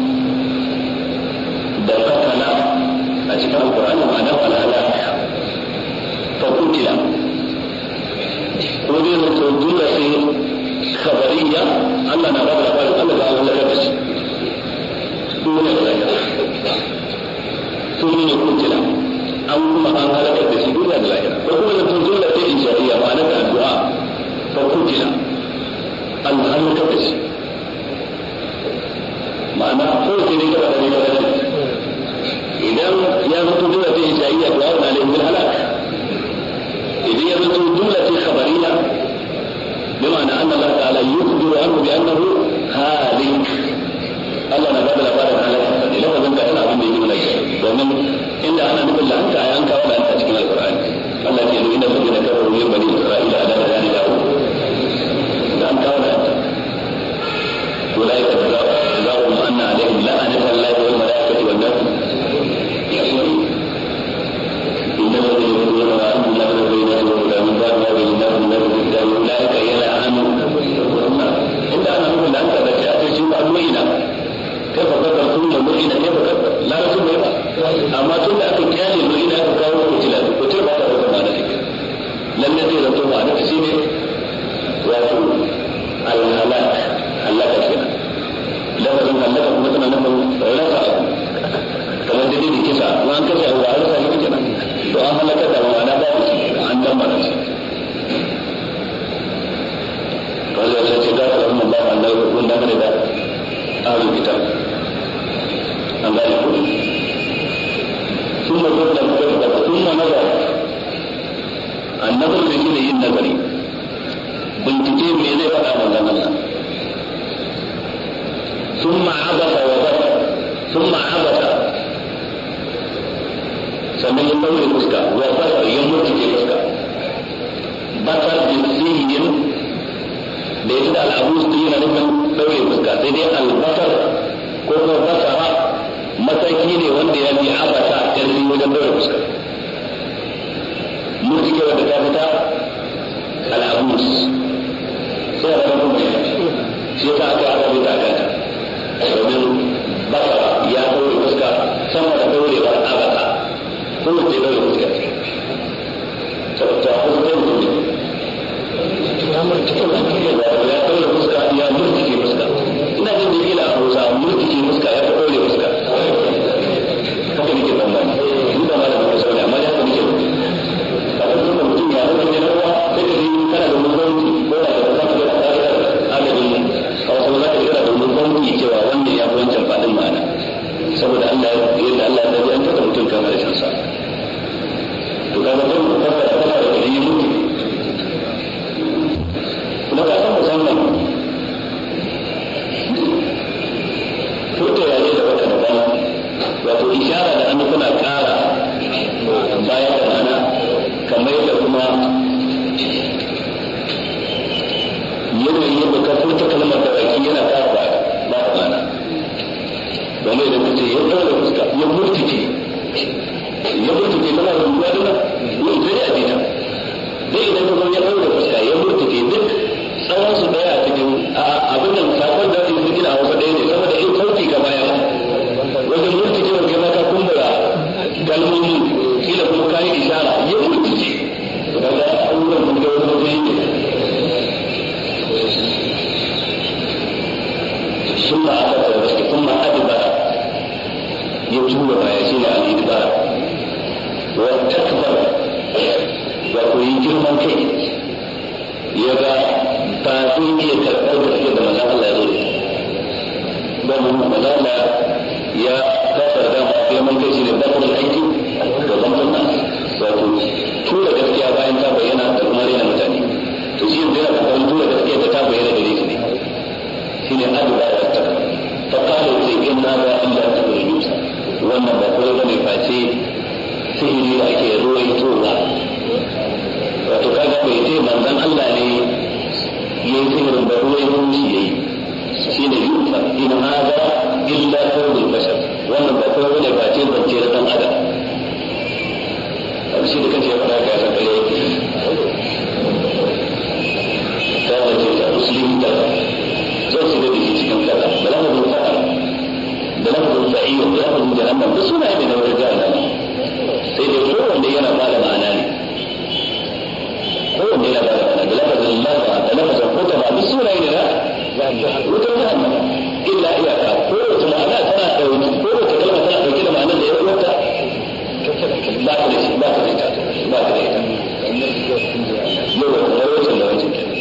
da katala a cikin Qur'ani ma'ana al-halak fa kutila ko dai wato jumla ce khabariya Allah na bada labarin Allah da Allah ya dace dole ne ya to ne kutila an kuma an halaka da shi duniya da lahira ko kuma wato jumla ce insha'iyya ma'ana da addu'a fa kutila an halaka da shi ma'ana ko ce ne gaba da ne gaba da idan ya zato jumla ce insha'iyya to Allah ne bil halak idan ya zato jumla ce khabariya بمعنى أن الله تعالى يخبر عنه بأنه هالك الله نبات الأبارة على الحسن لو أنت أنا أبن يجب لك ومن إن أنا نقول لأنت أنت ولا أنت تكون القرآن الله يقول إن الذين كفروا من بني إسرائيل على مدان داود أنت ولا أنت أولئك جزاؤهم أن عليهم لعنة الله والملائكة والناس أجمعين إن الذين يقولون وأنتم لا تدرون ولا من باب هذه الناس الناس بالله أولئك يلعنون إن أنا أقول أنت التي أتيت أمينا كيف قدر ثم مؤمنا كيف قدر لا رسول الله أما ثم أكل كان المؤمنا فكانوا قتلا قتل بعد رسول لم يزيد ثم أنا تسيني ويقول الهلاك هلاك فينا لفظ هلاك مثلا نقول رفع كما تجد كسا وأن كسا هو عرفة يمكن وأن هلكت وأنا بابك عن دمر قال يا سيدي لهم الله أن لا يكون دمر أهل الكتاب أن لا يكون ثم قبل ثم نظر النظر في شيء النظري بنتجيب إليه فقط الله ثم عبس وبصر ثم عبس sannan ya ɗaure fuska wa basar ya murtuke fuska basar jinsiyin da ya da al'abus da yana nufin ɗaure fuska sai dai albasar ko kuma basara mataki ne wanda ya fi abata ƙarfi wajen ɗaure fuska murtuke wanda ta fita al'abus sai a ɗaure fuska shi ya sa aka aka bai ta kanta domin basara ya ɗaure fuska sama da ɗaurewar abata kuma ce bai fuska ta fuska mutum ya murtike ya ɗaure fuska ya murtike fuska ina jin da kila a hausa murtike fuska ya ta ɗaure fuska haka nake tsammani ni ba malamin hausa ne amma ya haka nake mutum kafin suna mutum ya zama ne na ruwa sai ka yi kana da mutunci ko da ka zama da tsarin adadin hausa za ka yi kana da mutunci cewa wannan ya fi wancan faɗin ma'ana saboda Allah yadda Allah ya ji an taɓa mutum kamar shan sa to kaga dan ka fara kana da kudi mutu kuma ka san musamman to to ya ne da wata da wato ishara da an kuna ƙara bayan da mana kamar yadda kuma yanayin yadda ka furta kalmar da baki yana ƙara ba ba mana wanda idan kace ya ɗaura fuska ya murtike ya murtike tana da ruwa duna yin zai a jita dai idan ka ya ɗaura fuska ya murtike duk tsawon su daya a cikin abin nan sakon da su yi a wasu ɗaya ne saboda in sauti ka baya wajen murtike wa kai ka kumbura kalmomi kila kuma kayi ishara ya murtike daga abubuwan da wani wajen yake ثم أدبر ثم أدبر يجوب ما يشيل عن الإدبار والتكبر ويجر من كي يبقى فاتين يتكبر كده مثلا الله يقول بل مثلا يا كفر دام في من كي شيل بطل الأيدي وضمت الناس وطول gaskiya bayan ta bayyana da kuma rena mutane to shi ne da kuma tura gaskiya ta bayyana da shi ne shine addu'a da ta fa qala sai inna ba illa taqul yusa wannan ba ko bane face sihiri da ake ruwaitowa wato kaga bai ce manzon Allah ne yayi sihirin da ruwa yin shi yayi shi ne yuka in hada illa qawlul bashar wannan ba kawai ne ba ce zance da dan adam shi da kace fara ga san kare ta wace ta musulmi da zai shiga da shi cikin kaza da lafazin fa'a da lafazin sa'iyyar da lafazin jahannam da suna ne da wata jahannama sai dai kowanne yana ba da ma'ana ne kowanne yana ba da ma'ana da lafazin marra da lafazin kuta ba duk suna ne na wutar jahannama illa iyaka kowace ma'ana tana ɗauki kowace kalma tana ɗauke da ma'anar da ya wata ba ta da shi ba ta da ita ba ta da ita yau da kuma wancan da wancan kenan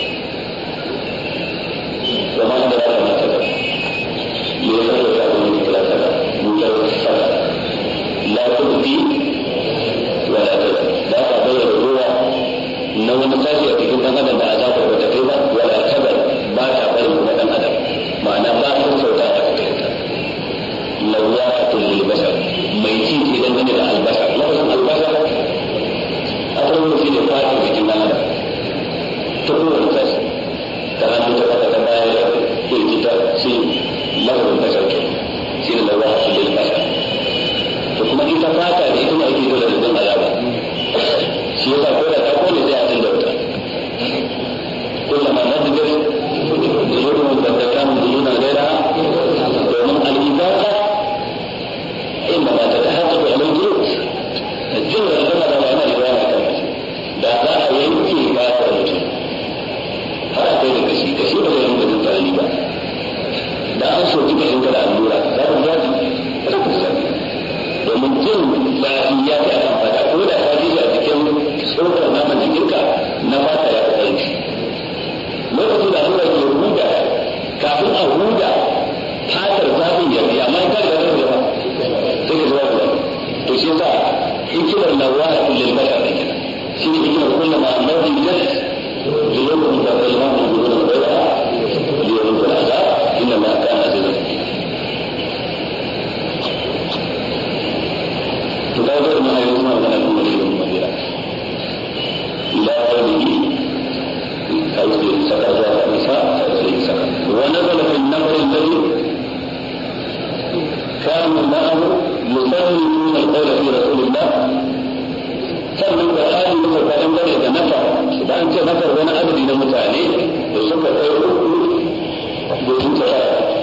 zama da za ta mata da me ya fara da abin da kira kaza mutar fara la tubi wa la tada da ka bayyana ruwa na wani tashi a cikin dan adam da azabar da kai ba wala tabar ba ta bari kuma dan adam ma'ana ba ta sauta a cikin ta lawatul lil bashar mai ci ce dangane da albashar lafazin albashar a farko shi ne fata jikin dan adam ta kowane tashi ta hannu ta kasa ta baya ya kirki ta shi lafazin bashar ke shi ne lawatul lil bashar to kuma ita fata da ita ne ake dole da dan azaba shi yasa ko da ta kone sai a tunda wuta kullama nadjar zulubun da ta kama zuluna gaira domin al'ibaka inda ba ta ta haka da alal zulub jin da zama da wani riwaya kan da za a yanke ba ta mutum har a kai da kashi kashi ba zai rinka jin tsanani ba da an so kika in kada allura za ku zafi ba za ku zafi domin jin zafi ya fi akan fata ko da ta ji a cikin tsokar naman jikinka na fata ya fi ƙarfi lokacin da allura ke huda kafin a huda fatar zafin ya fi amma in ka riga zai zama sai ka zuwa guda to shi yasa hikimar lawa lil bashar da kenan shi ne hikimar kullum ma annabi jas zulubun da kalman zulubun da ya liyun da azab inna ma kana azizan to da wannan ayoyi suna magana kuma da yin madina ila qawlihi kawai saka zuwa nisa sai saka wa nazala fi an-nafar alladhi كانوا معه يسلمون القول في رسول الله sannan da hali muka ga dangane da nafar da an ce nafar wani adadi na mutane da suka kai uku da su ta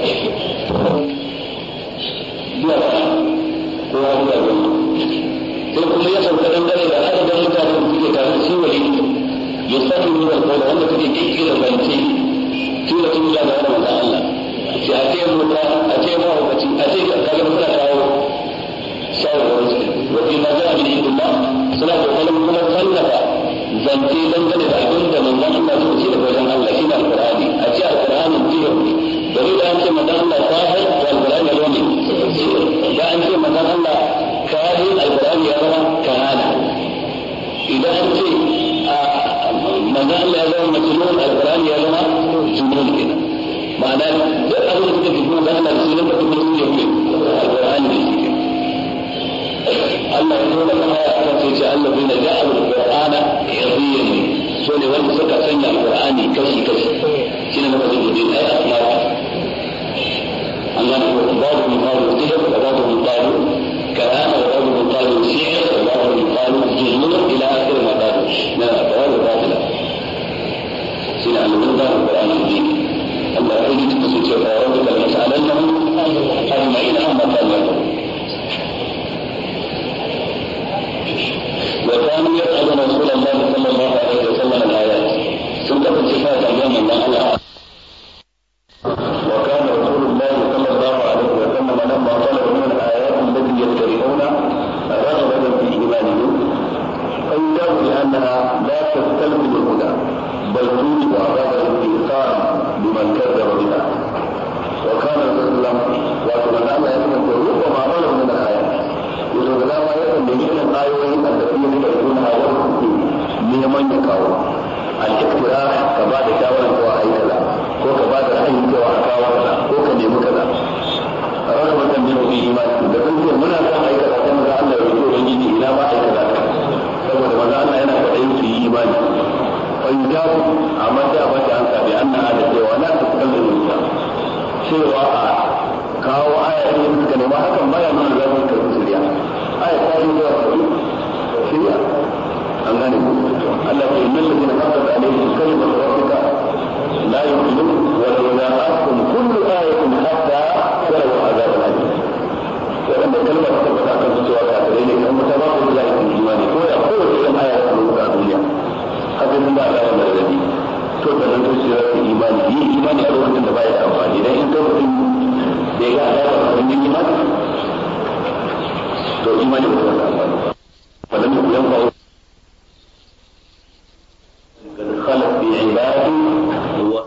biya ko ya biya gani sai kuma ya sauka dangane da adadin mutane da suke tare da shi wali ya sani ne da kawai wanda suke kinkira zance tura tun da wani manzan Allah ce a ce muka a ce mahaukaci a ce kaga suna kawo shawarwar su wajen ma zai abin hidima suna kokarin kuma tallafa zance dangane da abin da manzon Allah suka ce da wajen Allah shi ne alqur'ani a ce alqur'ani sihir ne bari da an ce manzon Allah sahir to alqur'ani ya zama da an ce manzon Allah kahin alqur'ani ya zama kahana idan an ce manzon Allah ya zama majnun alqur'ani ya zama junun kenan ma'ana duk abin da suka fi kuma da Allah shi ne da kuma su ne alqur'ani ne shi Allah ya zo da aya akan sai ce Allah bai da ja'al alqur'ana yadiyan so ne wanda suka sanya alqur'ani kashi kashi shine na bazin din ai asma Allah ne ko babu min qalu sihir wa babu min qalu kalam wa babu min qalu shi'r wa babu min qalu juzmun ila akhir ma qalu na babu babu shine Allah da alqur'ani din Allah ya yi su ce fa rabbika al-mas'alannahum ajma'in amma qalu وكانوا يسألون رسول الله صلى الله عليه وسلم الآيات ثم صفات اليوم من الله وكان رسول الله صلى الله عليه وسلم لما طلب من الآيات التي يتبعون رغبة في إيمانهم قيلوا بأنها لا تستلزم الهدى بل توجب عذاب الانتصار لمن كذب بها وكان رسول الله وكان الله يتمنى ربما طلب من الآيات يقول لا ما يكن بجهل الآيوين التي يتبعونها ورسول neman ya kawo al-iktira ka ba da shawarar cewa ai kaza ko ka ba da ra'ayin cewa a kawo kaza ko ka nemi kaza rawar wannan ne mai imani da kun ce muna son ai kaza sai maza Allah ya ce wani ne ina ba ai kaza saboda maza Allah yana da aiki yi imani fa yujabu amma da ba ta an cewa a kawo aya ne suka nema hakan baya nuna za su karɓi shari'a aya ta yi zuwa shari'a an gane ku Allah ya yi lalata haqqat alayhi kalimatu rabbika la yu'minu wa law ja'akum kullu ayatin hatta yarawu azab al-alim wanda kalmar ta faɗa kan cewa kafirai ne kan mutaba ko da yake imani ko ya ko da aya ta rubuta a duniya haka sun ba da wannan rabi to da nan to shi zai imani yi imani a lokacin da baya da amfani dan in ka mutum da ya ga da wannan imani to imani ba da amfani wannan ne yan ba khalaq bi ibadi wa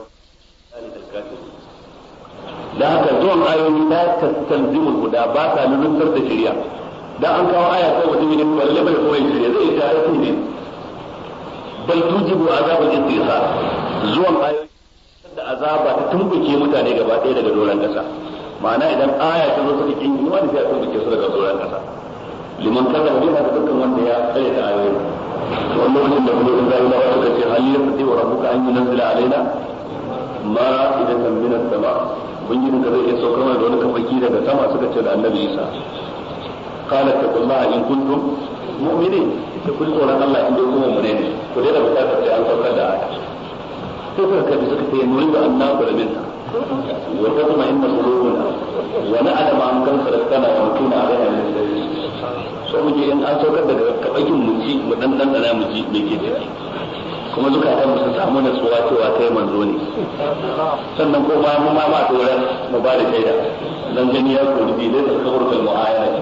da haka zuwan ayoyi ta tastalzimul huda ba ta nuntar da shari'a dan an kawo aya sai mutum ne ba lalle bai koyi shari'a zai ta ayoyi ne bal tujibu azabul istisal zuwan ayoyi da azaba ta tumbuke mutane gaba ɗaya daga doran kasa ma'ana idan aya ta zo ta kin imani sai ta tumbuke su daga doran kasa liman kaza bi da dukkan wanda ya tsare ta ayoyi to wannan da kuma da Allah ya ce hal yaqdi wa rabbuka an yunzila alaina ma idan min as-sama ubangiji ka zai iya saukar mana da wani kafaki daga sama suka ce da annabi Isa qala taqullaha in kuntum mu'minin da kun tsoron Allah in dai kuma mu'mine ne ku dai da bukatar sai an saukar da aya sai suka kaji suka ce nuri da annabi da minna wa tatma inna qulubuna wa na'lamu an kan sarakana wa mutuna alaiha min dalil so muje in an saukar da kafakin mu ci mu dan dan dana mu ji me ke ciki kuma zukatan mu su samu natsuwa cewa kai manzo ne sannan ko ma mu ma ma tsoron mu ba da shaida dan gani ya ko dubi da kabar kal muayana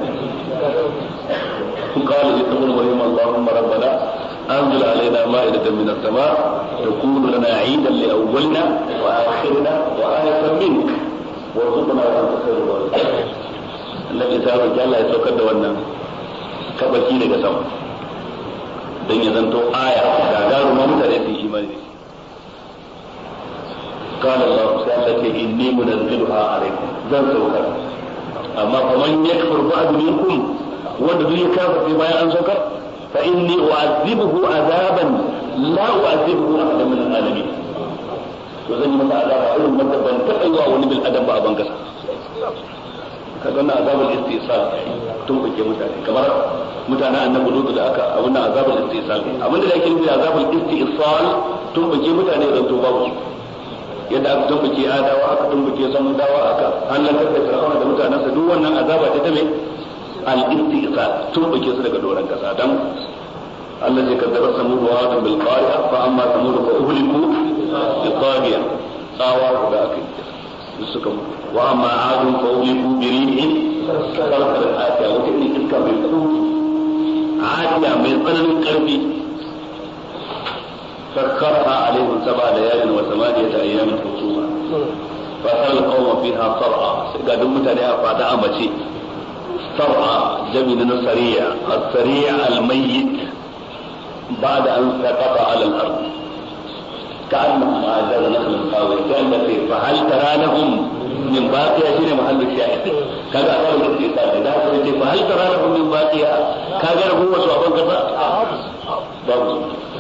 kun qala li taqul wa yawma allahumma rabbana anzil alaina ma'idatan min as-sama' takunu lana 'iidan li awwalina wa akhirina wa ayatan mink warzuqna wa anta khairul raziqin annabi ta roki Allah ya saukar da wannan kabaki daga sama dan ya zanto aya ga garu ma mutane su imani ne qala Allah ta'ala inni munazziluha alaykum zan saukar amma fa man yakfur ba'd minkum wanda duk ya kafa sai bayan an saukar fa inni u'azzibuhu azaban la u'azzibuhu ahadan min al-alamin to zan yi masa azaba irin wanda ban taɓa yi wa wani bil adam ba a bangasa kaga wannan azabul istisal tun bake mutane kamar mutanen annabi lutu da aka abin nan azabul istisal abin da yake nufi azabul istisal tun bake mutane da to babu yadda aka tun bake adawa aka tun bake samudawa aka halakar da fir'auna da mutanen sa duk wannan azaba ta tabe al istisal tun bake su daga doran kasa dan Allah zai kaddara samud wa bil qari'a fa amma samud fa uhliku bi qari'a tsawa da aka yi suka wa amma adun fa uhliku bi rihin sarkar atiya wata irin iska mai tsanani atiya mai tsananin karfi sakkarha alaihim sab'a layalin wa thamaniyata ayyamin husuma fa sal qawma fiha sar'a sai ga duk mutane a fada a mace sar'a jami'in sariya as-sari'a al-mayyit بعد أن سقط على الأرض كأنهم أعجاز نخل خاوية كأن فهل ترى لهم من باقية شنو محل الشاهد كذا أقول الاستئصال إذا قلت فهل ترى لهم من باقية كذا هو سؤال كذا babu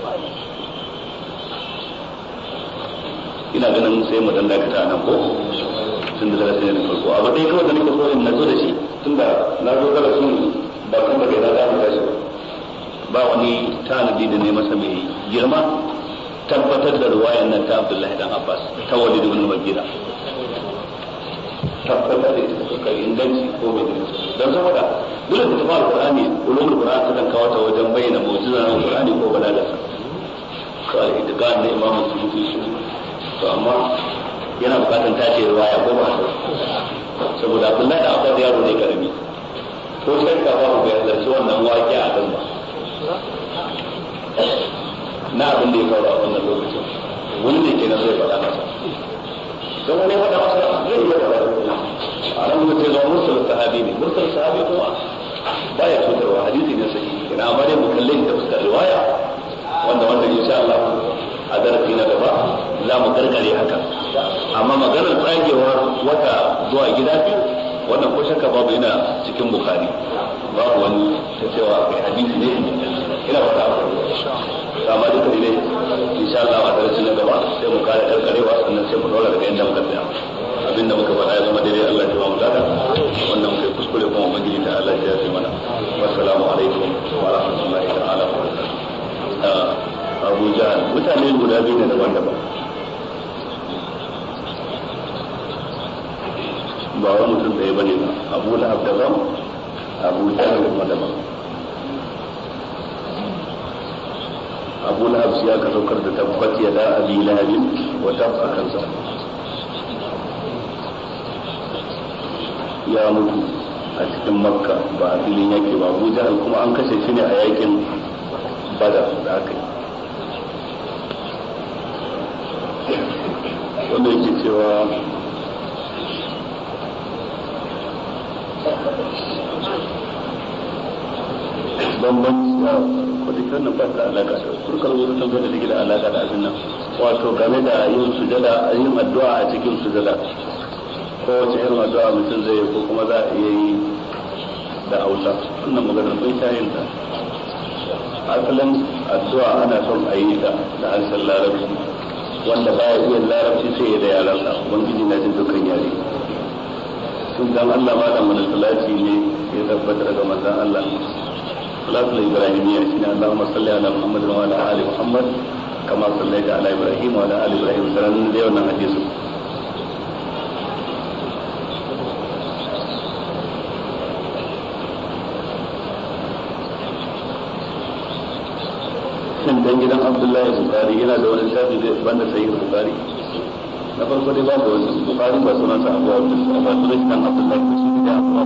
ina ganin sai mu dan dakata nan ko tun da darasi ne farko abu dai kawai da nake so in nazo da shi tunda na zo darasin ba kan da kai na da shi ba wani tanadi da ne masa mai girma tabbatar da ruwayan nan ta Abdullahi dan Abbas ta Walid ibn Mughira tabbatar da ita suka inganci ko mai dan saboda dole da tafi alqur'ani ulumul qur'an ta kan kawo ta wajen bayyana mu'jizan alqur'ani ko balagarsa kai da ga ne Imam Suyuti shi to amma yana bukatan tace ruwaya ko ba saboda Abdullahi dan Abbas yaro ne karami ko sai ka ba mu bayar da wannan waƙi a kan ba na abin da ya faru a wannan lokacin wani ne ke na zai faɗa masa don wani faɗa masa zai iya faɗa a nan mutum ya zama mursalin sahabi ne mursalin sahabi kuma ba ya cutarwa hadisi ne sahihi ina amma dai mu kalle ta fuskar riwaya wanda wanda insha Allah a darasi na gaba za mu karkare haka amma maganar tsagewar wata zuwa gida biyu wannan ko shakka babu yana cikin Bukhari babu wani ta cewa kai hadisi ne ina fata amma duka ne insha Allah a darasin na gaba sai mu kare karkarewa sannan sai mu dora daga inda muka tsaya abinda muka faɗa ya zama daidai Allah ya ba mu lada wannan muka kuskure kuma ubangiji ta Allah ya yi mana wassalamu alaikum wa rahmatullahi ta'ala wa barakatuh. Abu Jahal mutane guda biyu ne daban-daban ba wani mutum ɗaya bane ba. Abu Lahab daban, Abu Jahal kuma daban. Abu Lahab shi aka saukar da tabbat ya da abi lahabin wa tab a kansa ya mutu a cikin Makka ba a filin yaki ba. Abu Jahal kuma an kashe shi ne a yakin Badar da aka yi. Wanda yake cewa bambanci kwadikan nan ba da alaka da turkar wurin nan da take da alaka da abin nan wato game da yin sujada yin addu'a a cikin sujada ko wace irin addu'a mutum zai ko kuma za a iya yi da Hausa wannan maganar bai shayin ta asalin addu'a ana son a yi ta da harshen larabci wanda baya iya larabci sai ya da yaransa ubangiji na jin dukkan yare sun dan Allah ma da mana salati ne ya tabbatar ga manzon Allah salatu ibrahimiyya shine Allahumma salli ala Muhammad wa ala ali Muhammad kama sallaita ala Ibrahim wa ala ali Ibrahim sanan da wannan hadisi shin dan gidan Abdullahi Bukhari yana da wani tafi da banda sahih Bukhari na farko dai babu wani Bukhari ba sunan sa Abu Abdullah ba sunan dan Abdullahi ba shi da Abu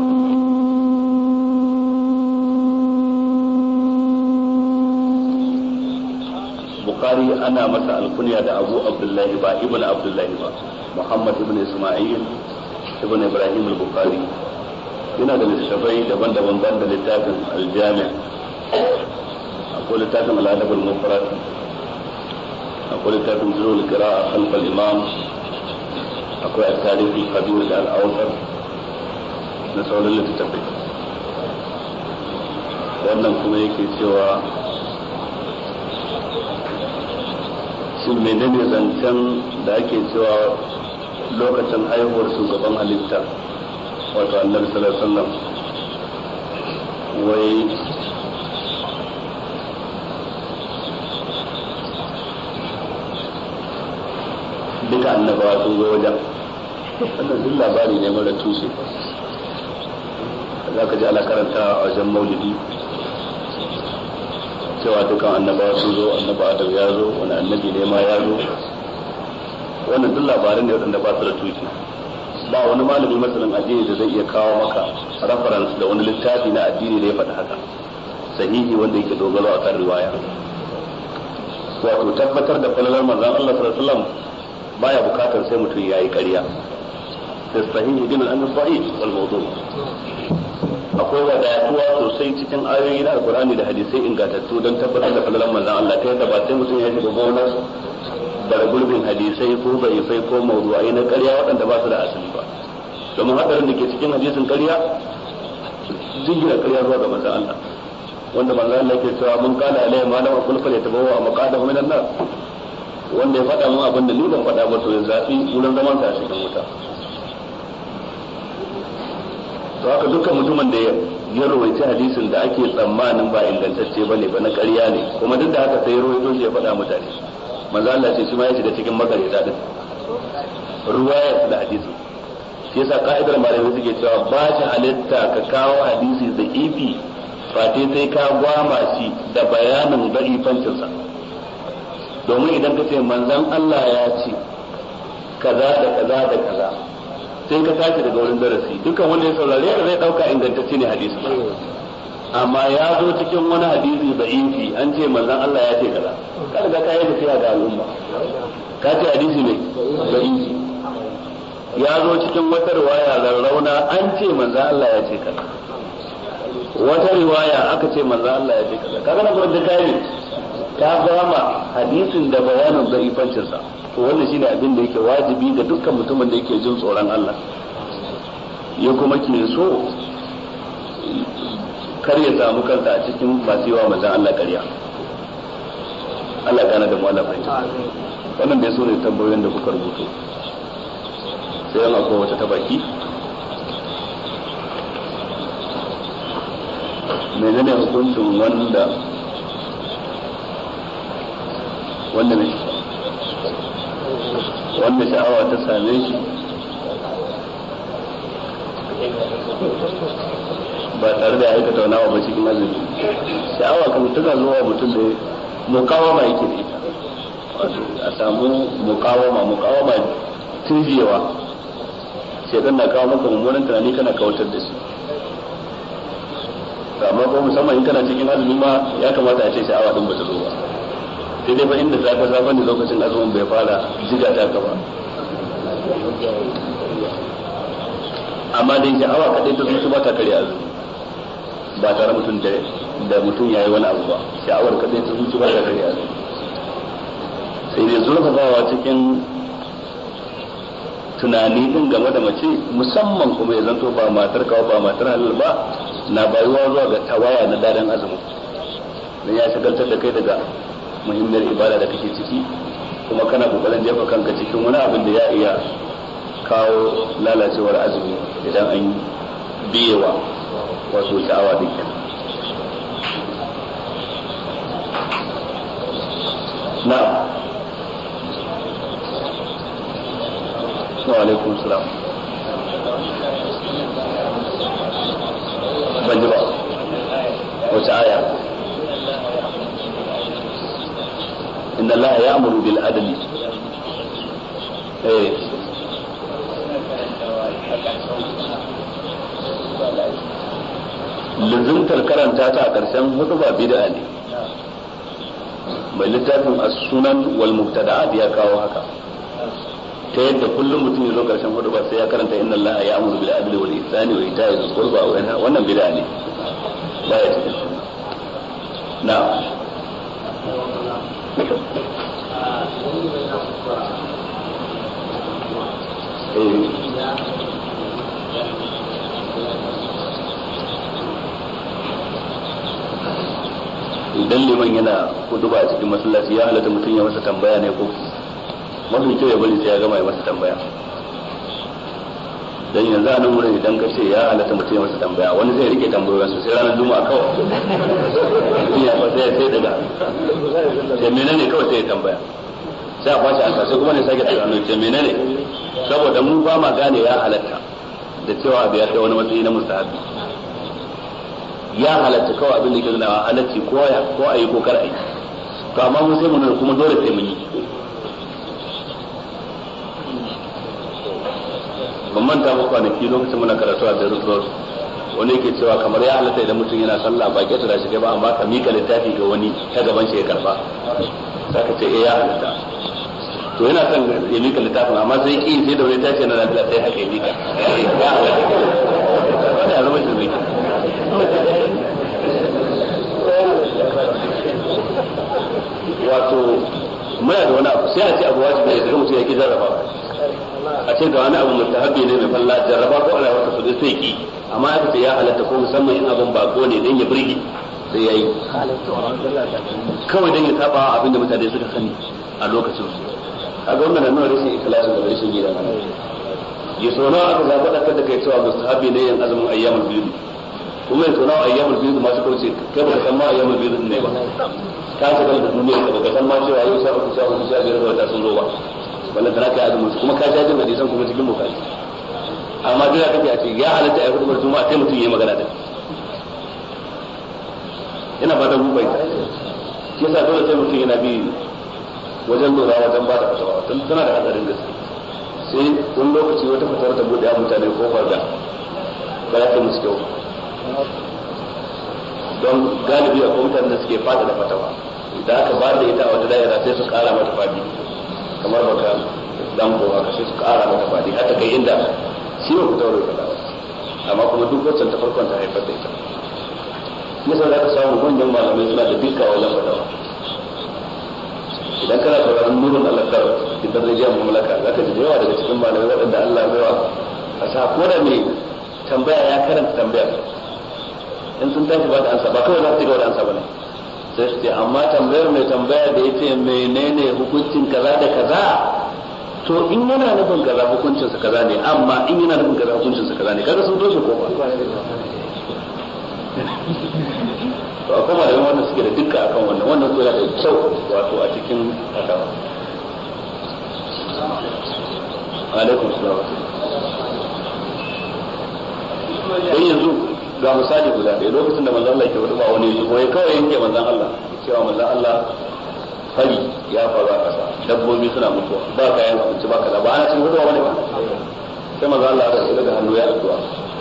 Bukhari ana masa alkunya da Abu Abdullahi ba ibn Abdullahi ba Muhammad ibn Isma'il ibn Ibrahim al-Bukhari yana da littafai daban-daban banda littafin al-Jami' akwai littafin al-Adab al-Mufrad akwai littafin Zurul Qira'a khalf al-Imam akwai at-Tarikh al-Kabir da al-Awsat na sauran littafai. Wannan kuma yake cewa shin menene zancen da ake cewa lokacin haihuwar shugaban halitta wato Annabi sallallahu alaihi wasallam wai duka annabawa sun zo wajen wannan duk labari ne mara tushe za ka ji ana karanta a wajen maulidi cewa dukan annabawa sun zo annaba Adam ya zo wani annabi ne ma ya zo wannan duk labarin ne wadanda ba su da tushe ba wani malami masanin addini da zai iya kawo maka reference da wani littafi na addini da ya faɗi haka sahihi wanda yake dogaro a kan riwaya wato tabbatar da falalar manzon Allah sallallahu alaihi wasallam baya bukatar sai mutum yayi ƙarya da sahihi din an-sahih wal mawdu' akwai wadatuwa sosai cikin ayoyi na alkur'ani da hadisai ingantattu don tabbatar da falalan manzon Allah ta yadda ba sai mutum ya shiga gonar da gurbin hadisai ko zaifai ko mawdu'ai na ƙarya waɗanda ba su da asali ba domin hadarin da ke cikin hadisin ƙarya jingina ƙarya zuwa ga manzon Allah wanda manzon Allah yake cewa mun kana alai ma lam aqul fa yatabawa maqadahu minan nar wanda ya faɗa mun abin da ni ban faɗa ba to ya zafi wurin zaman sa a cikin wuta to haka dukkan mutumin da ya rawaita hadisin da ake tsammanin ba ingantacce bane ba na ƙarya ne kuma duk da haka sai ya rawaito shi ya faɗa mutane manzo Allah ce shi ma ya shiga cikin makareta din ruwaya da hadisi shi yasa ka'idar malamai suke cewa ba shi halitta ka kawo hadisi da ifi fate sai ka gwama shi da bayanin da'ifancin sa domin idan ka ce manzon Allah ya ce kaza da kaza da kaza sai ka tashi daga wurin darasi dukkan wanda ya saurare ka zai dauka ingantacce ne hadisi amma ya zo cikin wani hadisi da'ifi an ce manzon Allah ya ce kaza ka riga ka yi tafiya ga al'umma ka ce hadisi ne da'ifi ya zo cikin wata riwaya rarrauna an ce manzon Allah ya ce kaza wata riwaya aka ce manzon Allah ya ce kaza kaga na gurin da kai ka gama hadisin da bayanin da'ifancin sa to wannan shine abin da yake wajibi ga dukkan mutumin da yake jin tsoron Allah ya kuma ke so kar ya samu kanta a cikin masu yawa manzon Allah ƙarya Allah gane da mu Allah fahimta wannan da so ne tambayoyin da kuka rubuto sai yana ko wata ta baki. Menene hukuncin wanda wanda ne wanda sha'awa ta same shi ba tare da aikata wani abu ba cikin azumi? Sha'awa kan tana zuwa mutum da mukawama yake da ita, a samu mukawama mukawama tunjiyewa, shekan na kawo maka mummunan tunani kana kawatar da shi. amma ko musamman in kana cikin azumi ma ya kamata a ce sha'awa din ba ta zo ba, sai dai fa inda zaka zafa ne lokacin azumin bai fara jiga ta ka ba. amma dai sha'awa kadai ta zuci ba ta kare azumi ba tare mutum da da mutum yayi wani abu ba, sha'awar kadai ta zuci ba ta kare azumi. sai dai zurfafawa cikin tunani din game da mace, musamman kuma ya zanto ba matar kawo ba matar halal ba, na bayuwa zuwa ga tawaya na dadan azumi, dan ya shagaltar da kai daga muhimmiyar ibada da kake ciki, kuma kana kokarin jefa kanka cikin wani abin da ya iya kawo lalacewar azumi idan an biyewa wato sha'awa din kenan. na'am. wa alaikum salam. ban ji ba wace aya? inna allaha ya'muru bil adli. eh luzuntar karanta ta a ƙarshen hudu ba bid'a ne, mai littafin as-sunan wal mubtada'at ya kawo haka, ta yadda kullum mutum ya zo ƙarshen hudu ba sai ya karanta inna allaha ya'muru bil adli wal ihsani wa ita'i dhil qurba wa yanha, wannan bid'a ne ba ya cikin sunna. na'am. eh idan liman yana huduba a cikin masallaci ya halatta mutum ya masa tambaya ne ko mafi kyau ya bari sai ya gama ya masa tambaya? dan yanzu a nan wurin idan ka ce ya halatta mutum ya masa tambaya, wani zai rike tambayoyin su sai ranar juma'a kawai ya fa sai sai daga sai menene kawai sai ya tambaya, sai a kwashi ansa sai kuma ne sake daga hannu ce menene, saboda mu ba ma gane ya halatta da cewa abu ya kai wani matsayi na mustahabi. ya halatta kawai abin da ke nuna halacci ko ya ko ayi ko kar ayi, to amma mun sai mun kuma dole sai mun yi. ban manta ba kwanaki lokacin muna karatu a Beirut Road, wani yake cewa kamar ya halatta idan mutum yana sallah ba ke tura shi kai ba, amma ka mika littafi ga wani ta gaban shi ya karba, zaka ce eh ya halatta. to yana son ya mika littafin amma sai ki sai da wani tace na lafiya sai haka ya mika ya halatta. wanda ya zama shi mai wato muna da wani abu sai a ce abu wajibi ne da mutum ya ki jarraba, a ce ga wani abu mustahabi ne mai falla jarraba ko ala wata su sai ki, amma aka ce ya halatta ko musamman in abin bako ne dan ya burge sai yayi kawai dan ya saba abinda mutane suka sani a lokacin su. kaga wannan nan rashin ikhlasi da rashin gida ya so nawa aka zaba da kada kai cewa mustahabi ne yan azumin ayyamul bid, kuma ya so nawa ayyamul bid ma su kauce kai ba san ma ayyamul bid ne ba, ka ta da duniya ka ba san ma cewa yau sha uku sha uku sha biyar da wata sun zo ba, wannan tana kai azumin kuma ka jajin hadisan kuma cikin bukari, amma dole kake a ce ya halatta a hudubar juma'a sai mutum yayi magana da ina ba da rubai shi yasa dole sai mutum yana bi wajen lura wajen ba da fatawa, tun tana da hadarin gaske. sai wani lokaci wata fatawar ta bude mutane kofar da ba ya kai musu kyau, don galibi a mutanen da suke fada da fatawa idan aka ba da ita a wata daira sai su kara mata fadi kamar baka dan ko haka sai su kara mata fadi har ta kai inda shi ba fatawar da dawa, amma kuma duk wacce ta farkon ta haifar da ita. yasa za ka samu manyan malamai suna da dukkan wajen fatawa. idan kana sauraron nurin alakar idan zai jiya mamlaka za ka ji yawa daga cikin malamai waɗanda Allah ya yawa a sa ko da mai tambaya ya karanta tambayar in sun tashi ba da ansa ba kawai za su ga da ansa ba ne, sai su ce amma tambayar mai tambaya da ya ce menene hukuncin kaza da kaza to in yana nufin kaza hukuncin sa kaza ne amma in yana nufin kaza hukuncin sa kaza ne kaga sun toshe ko ba to akwai malaman wanda suke da dukka akan wannan wannan su yana da kyau wato a cikin hadawa alaikum salam dan yanzu ga misali guda ɗaya lokacin da manzon Allah ke wani ba wani shi ko ya kawai yanke manzon Allah cewa manzon Allah fari ya faru a ƙasa dabbobi suna mutuwa ba kayan abinci ba kaza ba ana cin mutuwa wani ba sai manzon Allah ya daga hannu ya addu'a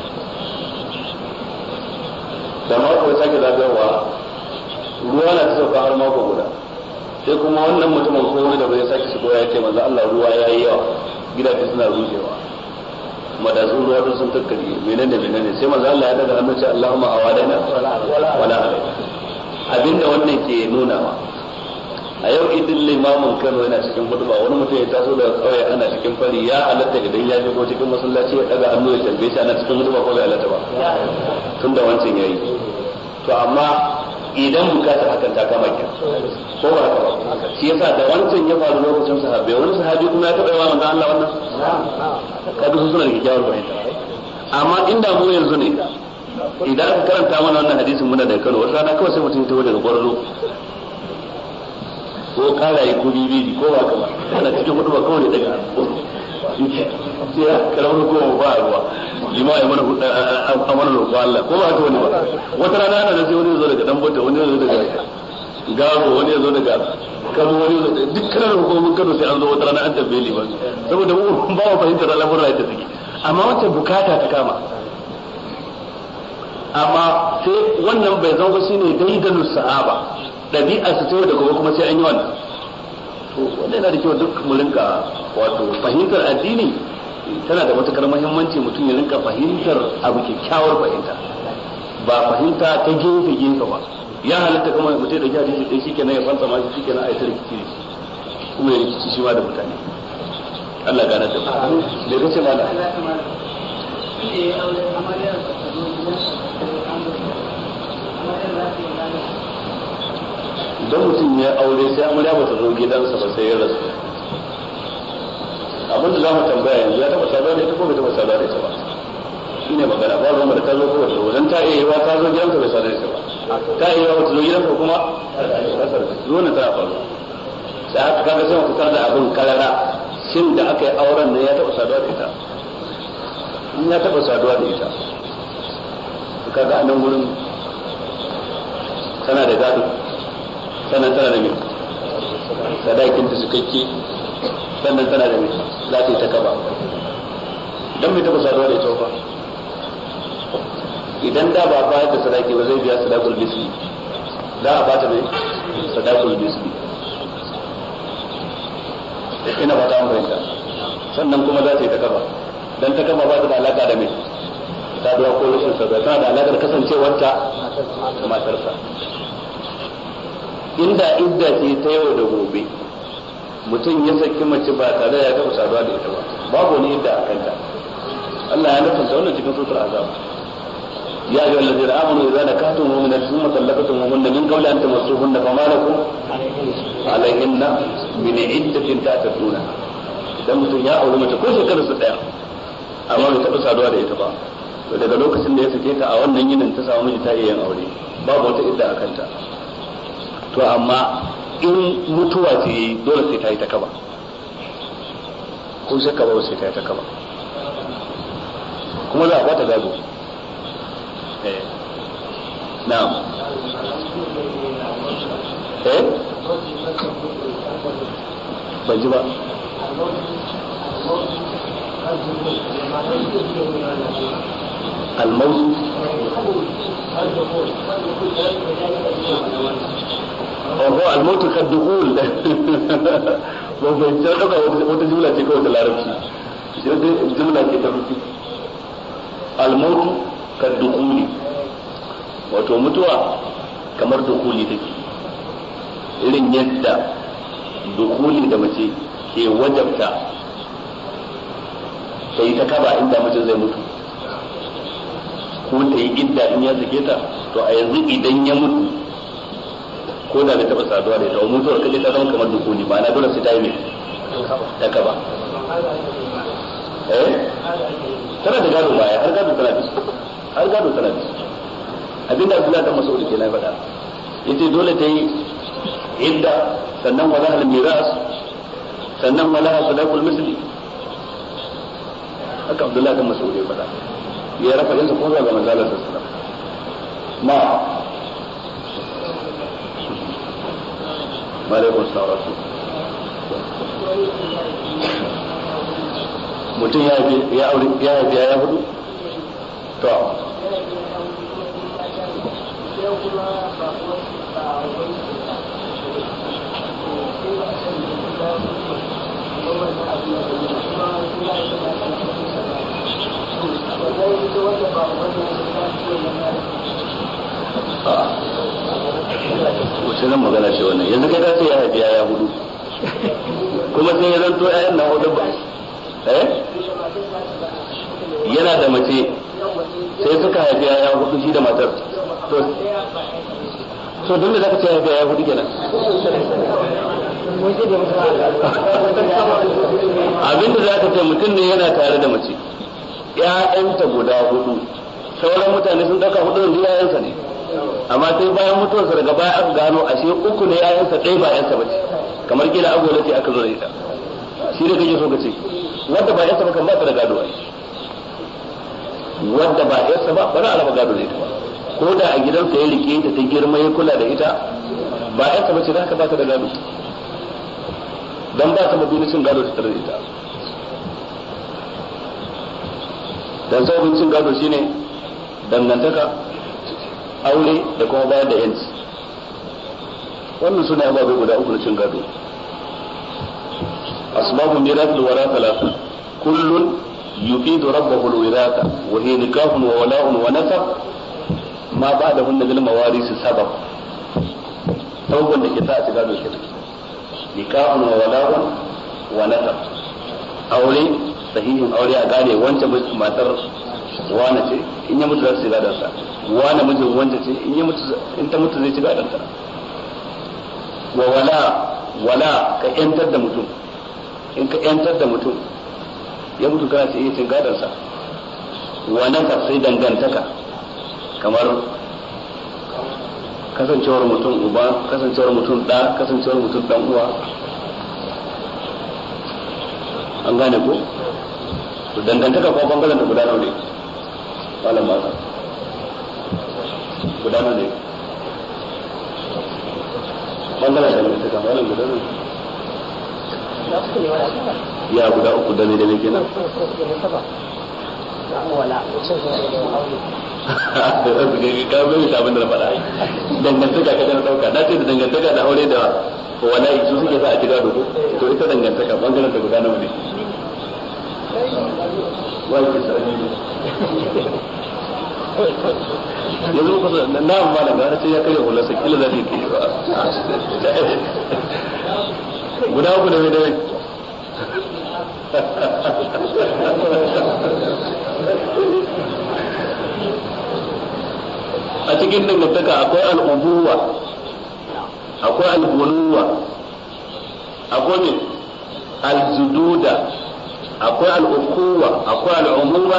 da mako ya sake zagayowa ruwa na ta sauka har mako guda sai kuma wannan mutumin ko wani da bai sake shigo ya ce manzon Allah ruwa ya yi yawa gidaje suna rushewa madazun ruwa sun tattare menene menene sai manzo Allah ya daga hannu ce Allahumma awalaina wala alaina abinda wannan ke nuna ma a yau idin limamin Kano yana cikin hutuba wani mutum ya taso daga kauye ana cikin fari ya halatta idan ya shigo cikin masallaci ya daga hannu ya tambaye shi ana cikin hutuba ko bai halatta ba tunda wancan yayi to amma idan bukatar hakan ta kama ki ko ba haka ba shi yasa da wancan ya faru lokacin sahabbai wani sahabi kuma ya taba yawa manzo Allah wannan kaga su suna da kyakkyawar fahimta amma inda mu yanzu ne idan aka karanta mana wannan hadisin muna da Kano wata rana kawai sai mutum ya tawo daga Gwarzo ko karaye ko bibi ko ba kama ana cikin hudu ba kawai daga sai ya karamar ko ba ruwa lima ya mana amana roƙo Allah ko ba haka wani ba wata rana ana da sai wani zo daga Danbota wani zo daga Garo wani zo daga Kano wani zo dukkan hukumomin Kano sai an zo wata rana an tambaye liman saboda mu ba mu fahimtar al'amuran yadda suke amma wacce bukata ta kama amma sai wannan bai zama shine daidalu sahaba dabi'a su tayo da gobe kuma sai an yi wannan to wannan yana da kyau duk mu rinka wato fahimtar addini tana da matukar muhimmanci mutum ya rinka fahimtar abu kyakkyawar fahimta ba fahimta ta gefe gefe ba ya halatta kuma mutum da hadisi dai shikenan ya fanta ma shi shikenan ai tarkici kuma ya rikici shi ma da mutane Allah gane da mu da kace mala idan mutum ya aure sai amarya ba ta zo gidansa ba sai ya rasu abinda za mu tambaya yanzu ya taba saduwa da ita ko bai taba saduwa da ita ba shi ne magana ba ruwan da ta zo ko wata wajen ta iya yiwa ta zo gidansa bai saduwa da ita ba ta iya yiwa wata zo gidansa kuma zuwa na tana faru da haka kaga sai mu fitar da abin karara shin da aka yi auren ne ya taba saduwa da ita in ya taba saduwa da ita kaga a nan wurin tana da gado sannan tana da mai sadakin ta cikakke sannan tana da mai za ta yi ta kaba don mai taba saduwa da ita ba idan da ba bayar da sadaki ba zai biya sadakul misli za a bata mai sadakul misli ina ba ta amfani sannan kuma za ta yi ta kaba don ta kaba ba ta da alaka da mai saduwa ko rashin saduwa tana da alakar kasancewarta da matarsa inda idda ce ta yau da gobe mutum ya saki mace ba tare da ya taɓa saduwa da ita ba babu wani idda a kanta Allah ya nufanta wannan cikin sutur azab ya ayyuhal ladzina amanu idza nakatum mu'minatan thumma talaqtumuhunna min qabli an tamassuhunna fama lakum alayhinna min iddatin ta'taduna idan mutum ya aure mace ko shekarar su daya amma bai taɓa saduwa da ita ba to daga lokacin da ya sake ta a wannan yinin ta samu miji ta iya yin aure babu wata idda a kanta to amma in mutuwa ce yi dole sai ta yi ta kaba ko shakka ba sai ta yi ta kaba kuma za a bata gado eh na'am eh ban ji ba الموت وهو الموت كالدخول وفي الجنة wata jumla ce kawai ta larabci jumla ce ta rufi الموت كالدخول wato mutuwa kamar dukuli take irin yadda dukuli da mace ke wajabta ta yi ta kaba inda mace zai mutu ko ta yi idda in ya sake ta to a yanzu idan ya mutu ko da bai taɓa saduwa da ita mutuwar kaje ta zama kamar dukuli ba na dole sai ta yi mai ta kaba eh tana da gado baya har gado tana da har gado tana da abinda Abdullahi dan Mas'ud ke na faɗa yace dole ta yi idda sannan wala al miras sannan wala sadaqul misli haka Abdullahi dan Mas'ud ya faɗa ya rafa yansa ko ga manzo Allah sallallahu alaihi wasallam ma malaikun sauratu mutum ya ya aure ya ya ya hudu to wace nan magana ce wannan yanzu kai ka ce ya haifi ya hudu kuma sai ya zanto ƴaƴan nan hudu ba eh yana da mace sai suka haifi ya hudu shi da matar to so don da zaka ce haifi ya hudu kenan abinda zaka ce mutum ne yana tare da mace ƴaƴanta guda hudu sauran mutane sun dauka hudu da ƴaƴansa ne amma sai bayan mutuwarsa daga baya aka gano ashe uku ne ƴaƴansa ɗaya ba ƴansa bace kamar kila agola ce aka zo da ita shi da kake so ka ce wanda ba ƴansa ba kan ba ta da gado ai wanda ba ƴansa ba ba za a raba gado da ita ba ko da a gidansa ya rike ta ta girma ya kula da ita ba ƴansa bace da haka ba ta da gado dan ba ta mabini cin gado ta tare da ita dan sabon cin gado shine dangantaka aure da kuma bayar da yanci wannan suna ababai guda uku na cin gado asbabun mirath wara thalatha kullun yufidu rabbahu alwiratha wa hiya nikahun wa wala'un wa nasab ma ba'dahunna lil mawaris sabab tawban da ke sa a ci gado kenan nikahun wa wala'un wa nasab aure sahihin aure a gane wancan matar wane ce in ya mutu za su ci gadansa wane mijin wanda ce in ya mutu in ta mutu zai ci gadansa wa wala wala ka yantar da mutum in ka yantar da mutum ya mutu kana sai iya cin gadansa wa naka sai dangantaka kamar kasancewar mutum uba kasancewar mutum da kasancewar mutum dan uwa an gane ko to dangantaka ko bangaren da guda nawa ne malam ba guda nawa ne bangaren da dangantaka malam guda nawa ya guda uku da ne da ne kenan ka bai ta abin da na faɗa dangantaka ka na ɗauka na ce da dangantaka da aure da wala'i su suke sa a kira dogo to ita dangantaka bangaren da guda nawa ne wai ke sarari ne yanzu ku na amma da gara sai ya kai hula sa kila zai ke ba guda uku da mai dai a cikin dangantaka akwai al'ubuwa akwai al-bunuwa akwai ne al-jududa akwai al-ukuwa akwai al-umuma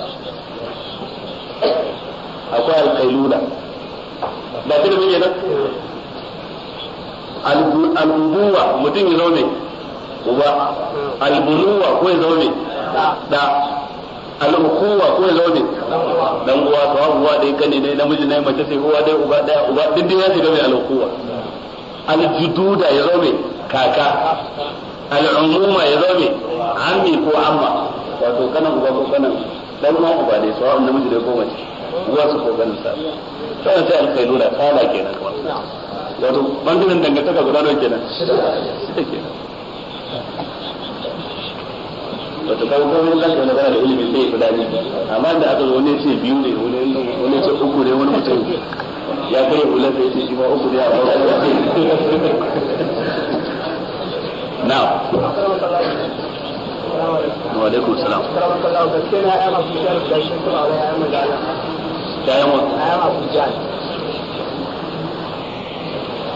akwai al-qailula ba ta da muke nan al-ubuwa mutum ya zaune uba al-bunuwa ko ya zaune da al-ukuwa ko ya zaune dan uwa to uwa dai kane dai namiji ne mace sai uwa dai uba daya uba duk dai ya shiga mai al-ukuwa al-jududa ya zaune kaka al-umuma ya zaune ammi ko amma wato kanan uba ko kanan dan uwa uba dai so namiji dai ko mace uwa su ko ganin sa sai sai al-qailula kala kenan kamar wato bangaren dangantaka guda nawa kenan shida kenan wato kawo kawai zan ka magana da ilimi sai ku dani amma da aka zo wani ce biyu ne wani ce uku ne wani mutum ya kai hula sai ce shi ma uku ne a ba na wa alaikum salam ya yawa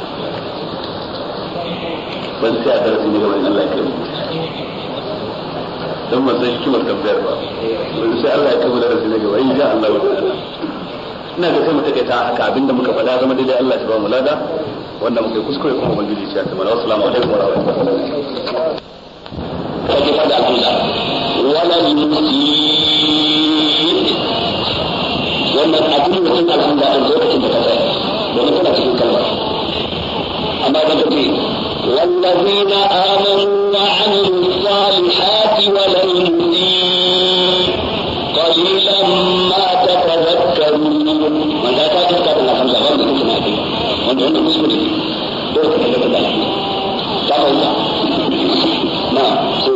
ban sai a darasi ne gaban Allah ya kai dan ba sai hikimar tambayar ba wani sai Allah ya kawo da rasul ga wai ya Allah ta'ala ina ga sai mu take ta haka abinda muka faɗa zama daidai Allah ya ba mu lada wanda muka kuskure kuma ubangiji ya kamar assalamu alaikum wa rahmatullahi kake fada alhamza wala yusi wannan abin da sun alhamza a lokacin da ka tsaya domin kana cikin kalmar amma da kace wallazina amanu wa amilu salihati wa lam yusi qalilan ma tatadhakkarun wanda ta tsaka da alhamza wanda kuke na kai wanda wannan kuskure ne dole ka tabbata da alhamza ta fahimta na so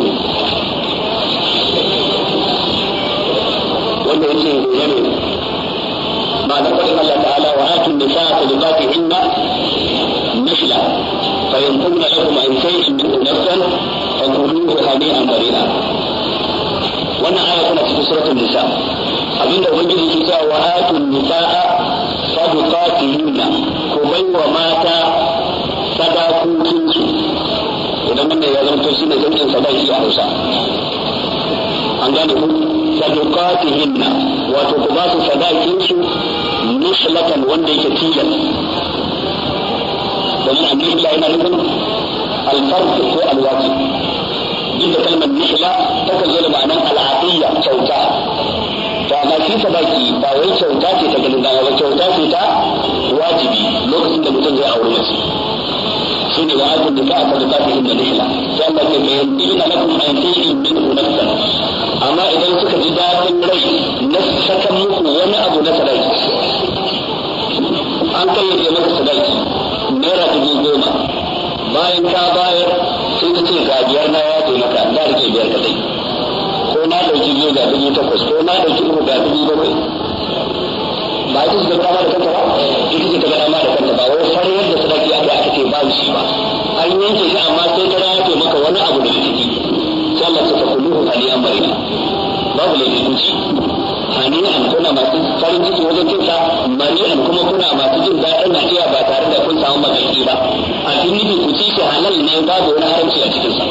wanda yake yana معنى قول الله تعالى وآتوا النساء صدقاتهن مثلا فإن قلنا لكم عن شيء منه نفسا فكلوه هنيئا مريئا وانا آية كانت في سورة النساء أبين وجد النساء وآتوا النساء صدقاتهن كبي وماتا صدقاتهن idan wannan ya zama to shine jam'in sadaqi a Hausa an gane ku sadaqatihinna wato ku ba su sadaqin su mislatan wanda yake tijan domin annabi Allah yana nufin al-fard ko al-wajib duk da kalmar misla ta kan zo da ma'anar al-atiyya kyauta to amma shi sadaqi ba wai kyauta ce ta ganin ba kyauta ce ta wajibi lokacin da mutum zai aure mace shine wa ajin da ka da zaki inda nihla sai Allah ke bayyana lakum an shay'in min nafsan amma idan suka ji dadin rai na sakan muku wani abu na sadaki an kai ya maka sadaki naira dubu goma bayan ka bayar sai ka ce ga biyar na ya ce maka da rike biyar kadai ko na dauki biyu ga dubu takwas ko na dauki uku ga dubu bakwai ba ita ce kama da kanta ba ita ce ta ga dama da kanta ba wai farin yadda sadaki aka aka ce babu shi ba an yanke shi amma sai ta raya maka wani abu da ciki sai Allah ta fakuluhu hani'an marina babu laifi ku ci hani'an kuna masu farin ciki wajen kinsa mari'an kuma kuna masu jin daɗin na iya ba tare da kun samu magaki ba a cikin ku ci shi halal ne babu wani haramci a cikinsa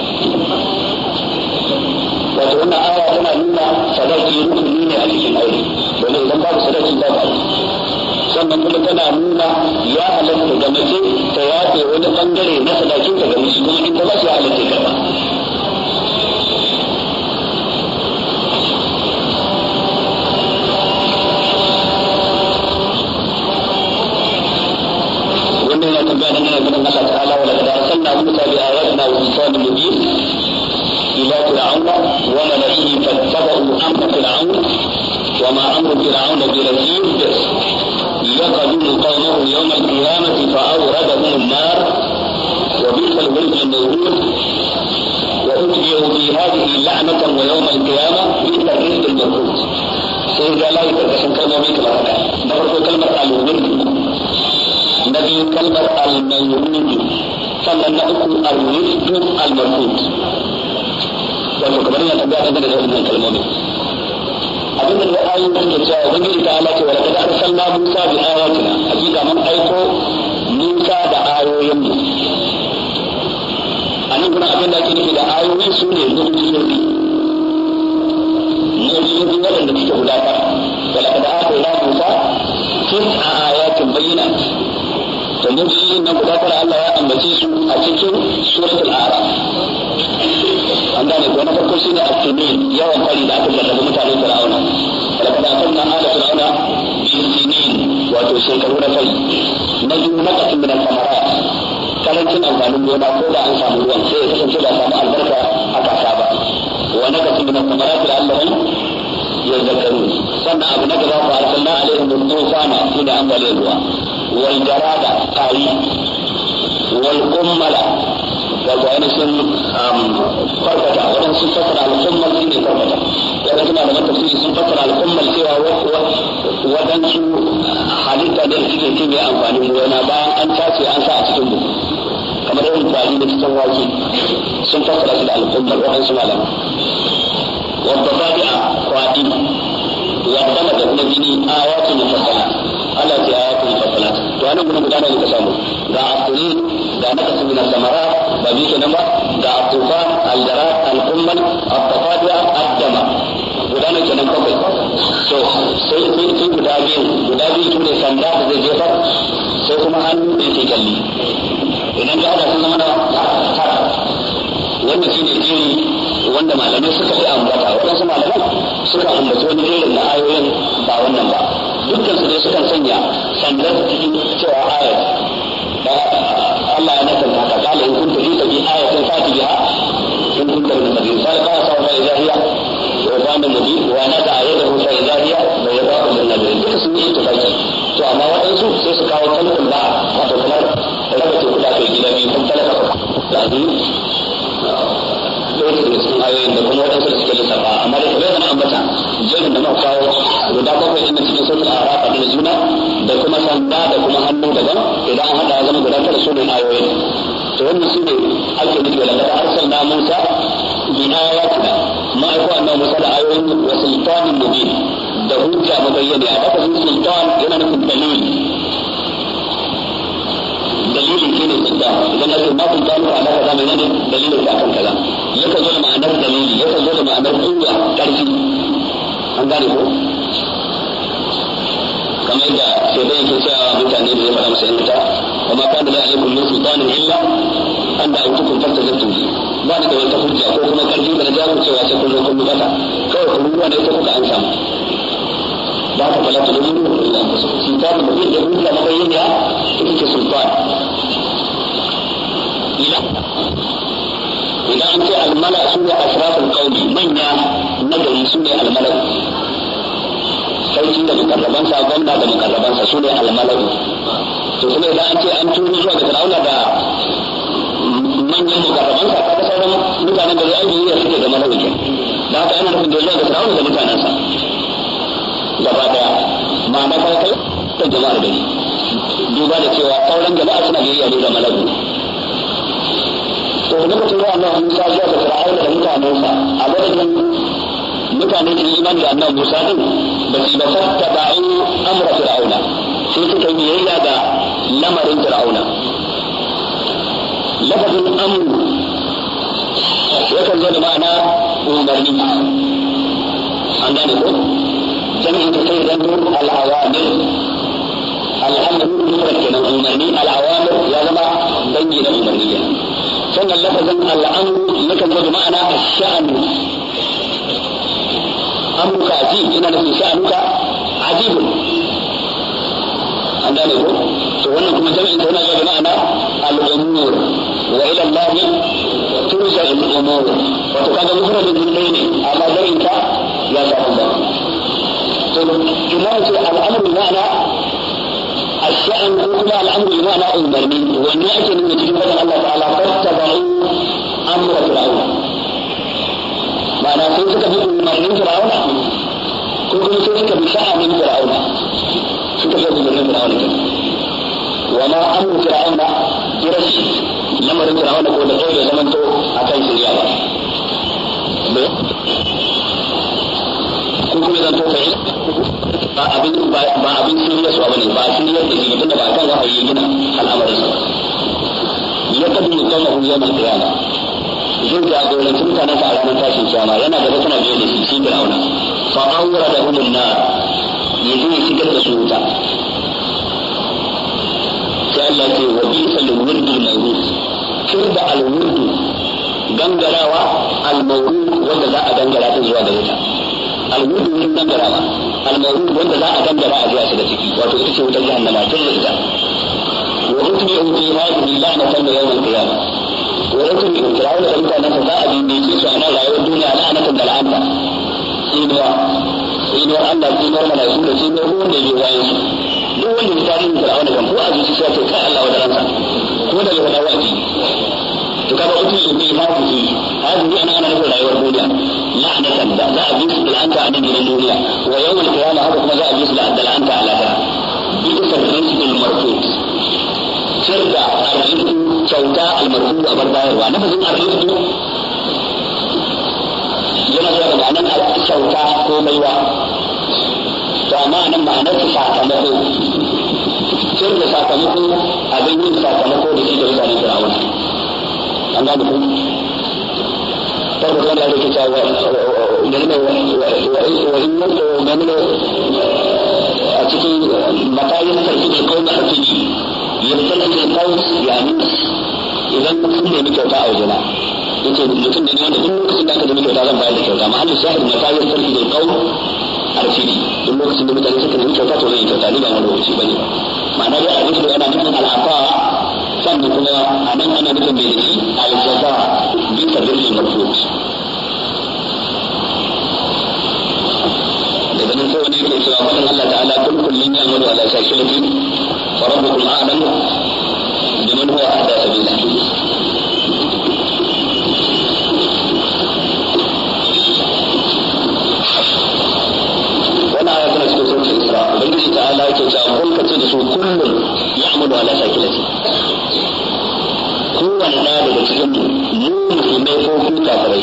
wato wannan aya tana nuna sadaki rukuni ne a cikin aure domin idan babu sadaki ba ba sannan kuma tana nuna ya halatta da mace ta yafe wani bangare na sadakin ta ga miji kuma in ta ba shi halatta karba wannan yana tambaya dangane da Allah ta'ala wa laqad arsalna Musa bi ayatina wa sultanin mubin إلى فرعون وملئه فاتبعوا أمر فرعون وما أمر فرعون برشيد يقدم قومه يوم القيامة فأوردهم النار وبئس الورد المورود وأتبعوا في هذه لعنة ويوم القيامة بئس الرزق المرفوض سيدنا لا يتركشن كلمة بيك لها نفرق كلمة الورد نبي كلمة المورود sannan na uku al-rizq al-marfud wato kamar yana tambaya dangane da wannan kalmomi abin da ayoyin da ke cewa ubangiji ta Allah ce wa laqad arsalna Musa bi ayatina hakika mun aiko Musa da ayoyin mu anan kuma abin da ake nufi da ayoyi su ne mu'jizozi mu'jizozi waɗanda suke guda tara wa laqad arsalna Musa tis'a ayatin bayyinat to mu'jizozin nan guda tara Allah ya ambace su a cikin suratul a'raf an gane ko na farko shine at-tinin yawan fari da aka jarrabu mutanen Fir'auna daga da kan ala Fir'auna bin-tinin wato shekaru na fari na biyu na kasin min al-samarat karancin amfanin gona ko da an samu ruwan sai ya kasance da samu albarka a kasa ba wa na kasin min al-samarat la'allahum yadhakkarun sannan abu na gaba fa arsalna alaihim tufana shine ambaliyar ruwa wal jarada qari wal qummala wato ainihin farfata waɗansu fassara al'ummar shi ne farfata waɗansu na da tafsiri sun fassara al'ummar cewa waɗansu halitta da suke ce mai amfanin gona bayan an tace an sa a cikin buhu kamar irin kwari da cikin wake sun fassara shi da al'ummar waɗansu malama wadda babi'a kwaɗi wadda da kuma jini ayatun mufassala Allah ce ayatul fasalat to anan gurin guda ne muka samu ga aturin ga nakasu min samara ba bi kenan ba ga atufan aljarat alqummal at-tafadiya ad-dama guda ne kenan bakwai so sai sai guda biyu guda biyu ne sanda da zai jefar sai kuma hannu da yake kalli idan ka hada sun zama na tara wannan shine jeri wanda malamai suka fi ambata wadansu malamai suka ambaci wani jerin na ayoyin ba wannan ba dukkan su dai sukan sanya sandar cikin cewa ayat Allah ya nasanta ta kala in kunta ji tabi ayatin fati biha in kunta min nabi sai ka sa fa idahiya wa kana nabi wa nada ayatu fa idahiya da ya ba da nabi duka sun yi tafaki to amma wadansu sai su kawo kalkul ba wato kamar raba ce kuda kai gida biyu kun talaka da ni sai da sun ayoyin da kuma wadansu suke lissafa amma da kamar da ambata jerin da muka kawo guda bakwai din cikin sautul arafa da juna da kuma sanda da kuma hannu daban idan an hada zama guda tara su ne ayoyin to wannan su ne ake nufi da laqad arsalna Musa bi ayatina ma aiko annabi Musa da ayoyin wa sultanin mubin da hujja mabayyana a haka sultan yana nufin dalili dalilin shine sultan idan ake ma kun tano a haka zamu ne dalilin da kan kaza yakan zo da ma'anar dalili yakan zo da ma'anar kuwa karfi an gane ko kamar yadda sai dai yake cewa mutane da ya fara masa yanka amma kan da alaikum min sultanin illa an da autukum fatazattu ba ni da wata hujja ko kuma karfi da na ku cewa sai kun zo kun bukata kawai ku ruwa ne ko kuka an samu ba ka fala ta dubu illa sultanin da yake hujja mabayyana ita ce sultan ila idan an ce almala su ne asraful qawli manya na gari su ne almala sarki da mukarrabansa gwamna da mukarrabansa su ne almalaku to kuma idan an ce an turo zuwa ga Fir'auna da manyan mukarrabansa kaga sauran mutanen da zai yi suke da malaku da haka ana nufin da zuwa ga Fir'auna da mutanensa gaba daya ma'ana kai kai da jama'ar gari duba da cewa sauran jama'a suna biyayya ne da malaku to lokacin da Allah Musa zuwa ga Fir'auna da mutanensa a madadin mutane da imani da annabi Musa din ba su ba fattaba'u amra fir'auna sai suka yi biyayya da lamarin fir'auna lafazin amru yakan zo da ma'ana umarni an gane ko jami'in ta sai zanto al'awamir al'amru mufrad kenan umarni al'awamir ya zama dangi da umarni kenan sannan lafazin al'amru yakan zo da ma'ana ash-sha'nu amruka ajib ina nufin sha'anuka ajibun an gane ko to wannan kuma jami'in ta yana zuwa da ma'ana al'umur wa ila Allah turja al'umur wato kaga mufradin din dai ne amma jami'in ta ya samu ba to kuma ce al'amru ma'ana الشأن كما الأمر بمعنى أمرني والناس من يجب الله تعالى فاتبعوا أمر فرعون ma'ana sai suka bi umarnin fir'auna ko kuma sai suka bi sha'anin fir'auna suka bi umarnin fir'auna wa ma amru fir'auna birashi lamarin fir'auna ko da kai da zamanto akan shirya ba ko kuma zan to kai ba abin ba abin shirya su bane ba shirya da shi tunda ba kan wahayi gina al'amarin sa ya kadu kama yawm al-qiyamah zai jagoranci mutanen sa a ranar tashin kiyama yana da tana biye da shi shi fir'auna fa awra da hum an-nar yaji shigar da su wuta sai Allah ce wa bisa al-wurd al-mawrud kirda al-wurd gangarawa al-mawrud wanda za a gangara ta zuwa ga wuta al-wurd wurin gangarawa al-mawrud wanda za a gangara a zuwa shiga ciki wato ita ce wutar jahannama tun da ita wa utbi'u fi hadhihi la'natan yawm al-qiyamah ورجل فرعون فإذا نفذ أبي بيتيس أنا لا يودوني على أنة دلعنا إنوا إنوا أن الإنوا من يقول سينوا هو الذي يوائس دول المتارين فرعون كم هو أبي سيسوات كأ الله ودرانسا هو الذي هو نوائي تكاد أتي في هذه هذه أنا أنا نقول لا يودوني لعنة لا أبيس بالأنت عن الدنيا ويوم القيامة هذا ما جاء أبيس بالأنت على ذا بئس الرزق المرفوض شرطة الرزق kyauta almarhu a bar bayarwa lafazin arzikin yana zuwa da ma'anar kyauta ko baiwa to amma nan ma'anar su sakamako ciyar da sakamako abin yin sakamako da shi da mutanen Fir'auna an gane ku tabbata da yake cewa wa inna wa inna gamina a cikin matayin sarki da kawai a ciki yadda da kawai yani idan mutum ne mai kyauta a wajena yace mutum ne wanda duk lokacin da aka da kyauta zan bayar da kyauta mahallin shahid matayin sarki da kawai a ciki duk lokacin da mutane suka nemi kyauta to zai kyauta ni ba wani lokaci bane ma'ana dai a rufe ana nufin al'afa sannan kuma a nan ana nufin mai shi al-jaza bi sabili mafrut daga nan sai wani yake cewa fadin Allah ta'ala kun kullun ya'malu ala shakilati wa rabbukum a'lamu biman huwa ahda sabila wannan aya tana cikin suratul Isra ubangiji ta'ala yake cewa kun kace da su kullun ya'malu ala shakilati kowane ɗaya daga cikin mu musulmai ko ku kafirai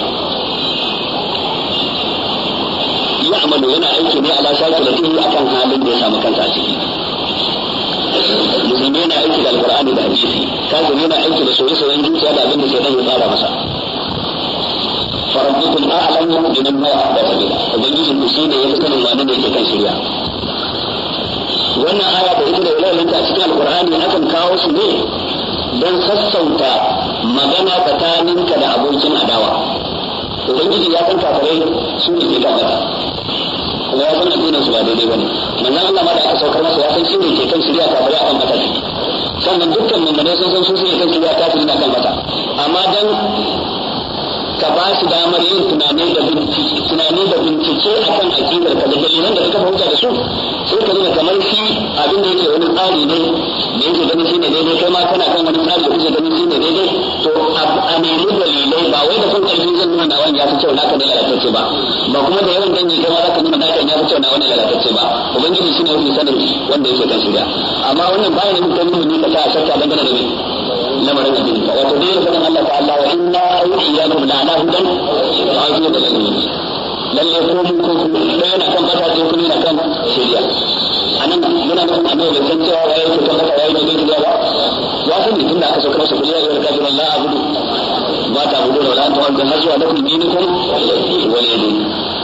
ya amalu yana aiki ne ala shakilatihi akan halin da ya samu kansa a ciki musulmai yana aiki da alqur'ani da hadisi kafiri yana aiki da soyayyen zuciya da abin da shaytan ya tsara masa farabbukum a'lamu biman huwa ahda sabila ubangiji ku shine ya fi sanin wani ne yake kan shirya wannan aya da ita da ilimin ta cikin alqur'ani akan kawo su ne don sassauta magana tsakaninka da abokin adawa ubangiji ya san kafirai su ne ke kafata kuma ya san addinin su ba daidai bane manzon Allah ma da aka saukar masa ya san shi ne ke kan shirya kafirai akan mata sannan dukkan mummune sun san su ne kan shirya kafiri na kan mata amma dan ka ba shi damar yin tunani da bincike tunani da bincike akan aqidar ka da dalilan da ka fahimta da su sai ka nuna kamar shi abin da yake wani tsari ne da yake ganin shi ne daidai kai ma kana kan wani tsari da kuke ganin shi ne daidai to a nemi dalilai ba wai da son karfi zan nuna na wani ya fi kyau naka ne lalatacce ba ba kuma da yawan dangi kai ma za ka nuna naka ya fi kyau na wani lalatacce ba ubangiji shi ne yake sanin wanda yake kan shirya amma wannan bayan da mutum ne ka sa shakka dangane da me lamarin addini wato dai da sanin Allah ta'ala wa inna iyyakum la'ana hudan wa azu da dalili lalle ko mun ko dai yana kan bata ko kuma yana kan shari'a anan muna da annabi da san cewa yayi ko kan bata yayi da shari'a ba ya sani tun da aka sauka masa kulliya ya rika jiran la abudu ma ta abudu wala anta wa an hazwa lakum dinukum waliyadin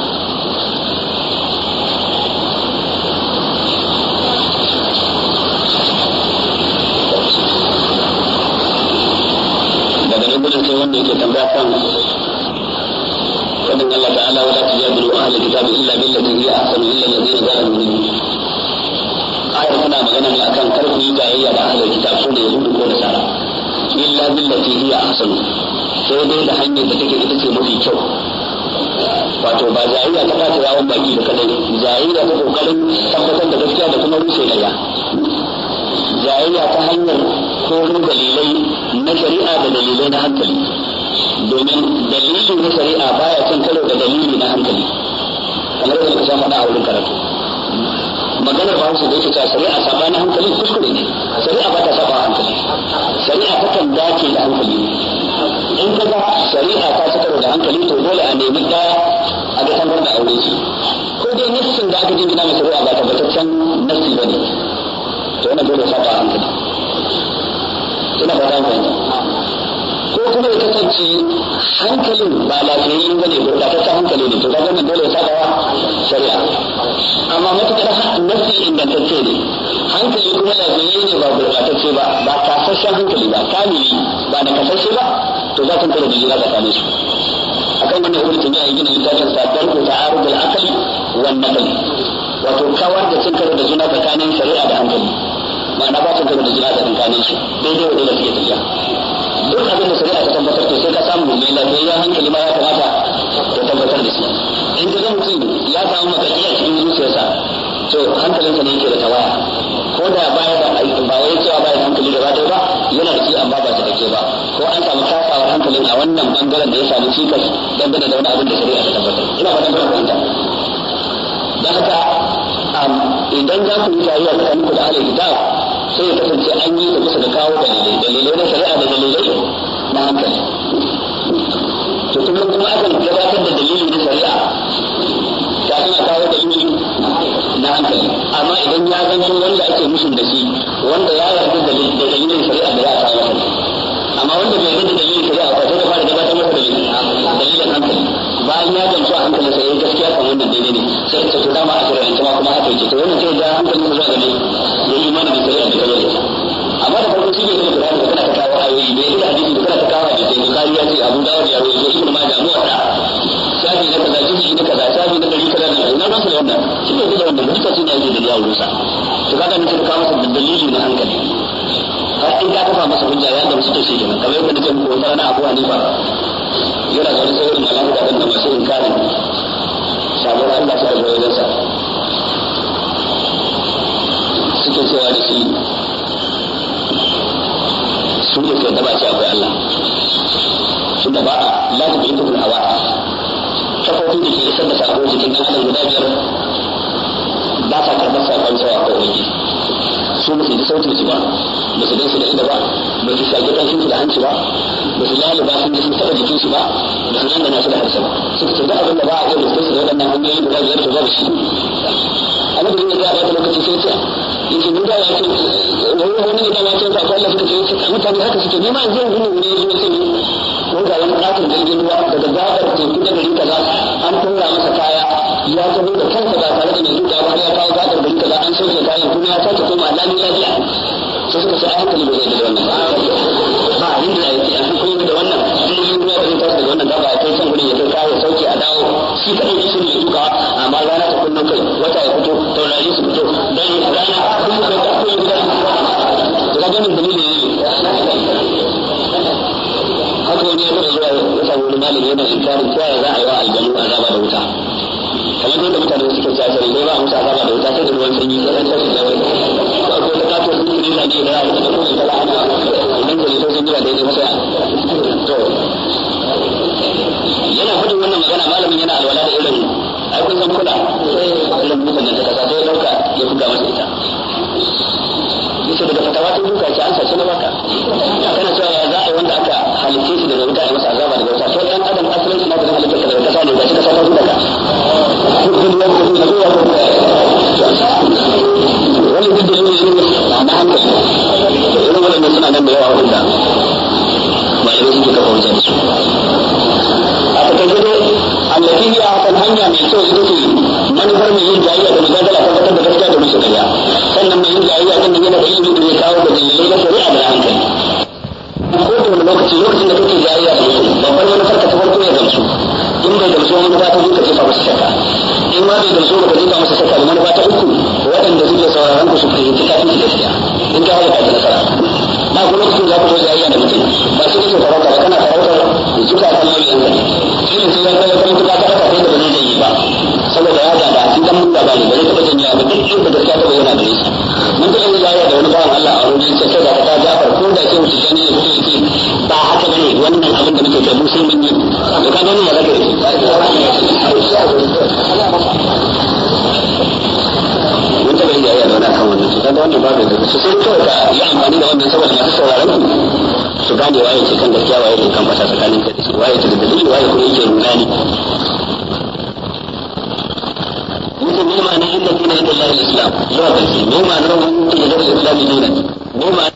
sai wanda yake tambaya kan fadin Allah ta'ala wala tujadilu ahli kitab illa billati hiya ahsanu illa alladhina zalamu minhum ayar tana magana ne akan karku yi gayayya da ahli kitab ko da yahudu ko da sara illa billati hiya ahsanu sai dai da hanyar da take ita ce mafi kyau wato ba jayayya ta kace yawon baki da kadai jayayya ta kokarin tabbatar da gaskiya da kuma rushe gaya jayayya ta hanyar korin dalilai na shari'a da dalilai na hankali domin dalilin na shari'a baya cin karo da dalili na hankali kamar yadda ka faɗa a wurin karatu maganar ba su da yake cewa shari'a sabanin hankali kuskure ne shari'a ba ta saba hankali shari'a ta kan dace da hankali in ka ga shari'a ta ci karo da hankali to dole a nemi ɗaya a ga tangar da aure shi ko dai nassin da aka jingina mai shari'a ba tabbataccen nassi ba ne to wannan dole saba hankali ina ba ta fahimta ko kuma ya kasance hankalin ba lafiyayyen bane gurbataccen hankali ne to ga wannan dole ya saba wa shari'a amma matukar nasi ingantacce ne hankali kuma lafiyayye ne ba gurbatacce ba ba kasashen hankali ba kamili ba na kasashe ba to za ka kula da jira tsakanin su akan wannan ibnu tabi'a ya gina littafin sa darbu ta'arud al-aqli wan naql wato kawar da cin karo da juna tsakanin shari'a da hankali ma'ana ba cin karo da juna tsakanin su daidai wa daidai suke tafiya duk abin da shari'a ta tabbatar to sai ka samu mai lafiyayyen hankali ma ya kamata ta tabbatar da shi in ka ga mutum ya samu makaki a cikin zuciyarsa to hankalinsa ne yake da tawaya ko da baya da ba wai cewa baya da hankali gaba ɗaya ba yana da shi amma ba ta dake ba ko an samu kasawar hankalin a wannan bangaren da ya samu cikas dangane da wani abin da shari'a ta tabbatar ina fatan kuna fahimta don haka idan za ku yi tarayya tsakanin ku da ahlul kitab sai ya kasance an yi da bisa da kawo dalilai dalilai na shari'a da dalilai na hankali to kuma kuma akan gabatar da dalili na shari'a kafin a kawo dalili na hankali amma idan ya zanto wanda ake musun da shi wanda ya yarda da dalilin shari'a da ya kawo masa amma wanda bai yarda da dalilin shari'a ba sai da fara gabatar masa da dalilin hankali bayan ya gamsu a hankali sai ya gaskiya kan wannan daidai ne sai ta tura ma a shari'a kuma kuma haka yake to wannan sai da hankali zuwa ga ne ya yi imani da shari'a da kazo da amma da farko shi ne da Qur'ani da kana ta kawo ayoyi bai da hadisi da kana ta kawo hadisi Bukhari ya ce Abu Dawud ya rawaito Ibn Majah mu wata shafi na kaza jiji na kaza shafi na dari kaza ne ina ba su da wannan shi ne da wannan duka sun yi da ya wurusa to kaga mun ka kawo masa dalili na hankali har in ka kafa masa hujja ya ga musu to shi kenan kamar yadda nake muku wata na Abu Hanifa yana da wani sauran malaka da da masu inkari sabon Allah suka zo wajen sa suke cewa da shi su ne ke da ba ce akwai Allah tunda ba a la ta bi tukul hawa kafofin da ke isar da sako jikin ɗan adam guda biyar ba sa karɓar sakon sawa ko wani su ba su ji sautin su ba ba su gansu da ido ba ba su shaƙi ƙanshin su da hanci ba ba su laluba sun ji sun taɓa jikin su ba ba su nan da nasu da harshe ba suka ce duk abin da ba a iya riskar su da waɗannan hanyoyi guda biyar to babu shi a nan da yin ya ba ta lokaci sai ce yake mun da ya ce wani wani da ya ce ba ko Allah suka ce mutane haka suke nema yanzu yanzu ne ya zo ce mun ga wani katin jirgin ruwa daga gabar teku da gari kaza an tura masa kaya ya taho da kansa ba tare da mai duka ba ya kawo gabar gari kaza an sauke kayan kuma ya sake koma lami lafiya sai suka ce a hankali ba zai da wannan ba yin da yake an kuma da wannan jirgin ruwa ba zai tashi daga wannan gaba ya kai can gudun ya kai kayan sauke a dawo shi kaɗai shi ne duka amma rana ta kunno kai wata ya fito taurari su fito dan rana kuma kai ta koyi gida da ganin dalilin ne haka wani ya fara zuwa ya samu wani malami yana inkarin cewa za a yi wa aljanu azaba da wuta kamar yadda mutane suke cewa sai dai ba musu azaba da wuta sai da ruwan sanyi sai an tashi da wani ko ko ta kato su ne da ne da ya ta ko ta la'ana idan da sai sun jira da ne masa to yana fadin wannan magana malamin yana alwala da irin ai kun san kula irin mutanen da kaza sai ya dauka ya buga masa ita yace daga fatawa ta duka ki an sace na baka kana cewa ya za a yi wanda aka halitta shi daga wuta a masa azaba daga wuta to dan adam asalin shi na da halitta daga kasa ne ba shi kasa ta duka dukkan wanda zai zo ya ga wani duk da ne na hankali irin wannan suna nan da yawa wanda malamai suke kafa hujja da su a takaice dai allati ya kan hanya mai kyau ita ce manufar mai yin jayayya da mujadala tabbatar da gaskiya da musu ƙarya sannan mai yin jayayya kan yana da ilimi da ya kawo da dalilai na shari'a da hankali ko da wani lokaci lokacin da kake jayayya da mutum babban manufar ka ta farko ya gamsu in bai gamsu wani ba ta zo ka jefa masa shakka in ma bai gamsu ba ka jefa masa shakka da manufa ta uku waɗanda suke sauraron ku su fahimci kafin su gaskiya in ka haɗa ka nasara ba ku lokacin za ku zo jayayya da mutum ba su kake farauta ba kana farautar suka kan mai yanka shi ne sai ya kai wata mutuka ta kasa da ba zai yi ba saboda ya gaba shi dan mun gaba ne ba zai taɓa janya ba duk inda gaskiya ta bayyana gare shi mun taɓa yin jayayya da wani bawan Allah a wurin sai sai da ta Jafar ko da ke wuce jani ne ko yake ba haka bane wannan abin da muke kai mu sai mun yi to ka gani ya zaka yi mun taɓa yin jayayya da wani akan wannan to kaga wannan babu da su sai kawai ka yi amfani da wannan saboda masu sauraron ku su gane waye ke kan gaskiya waye ke kan fata tsakanin ka da shi waye ke da dalili waye kuma yake rudani mutum ne ma'ana inda dina inda Allah al-Islam zuwa ƙarshe ne ma'anar wani da zai Islam dina ne ma'anar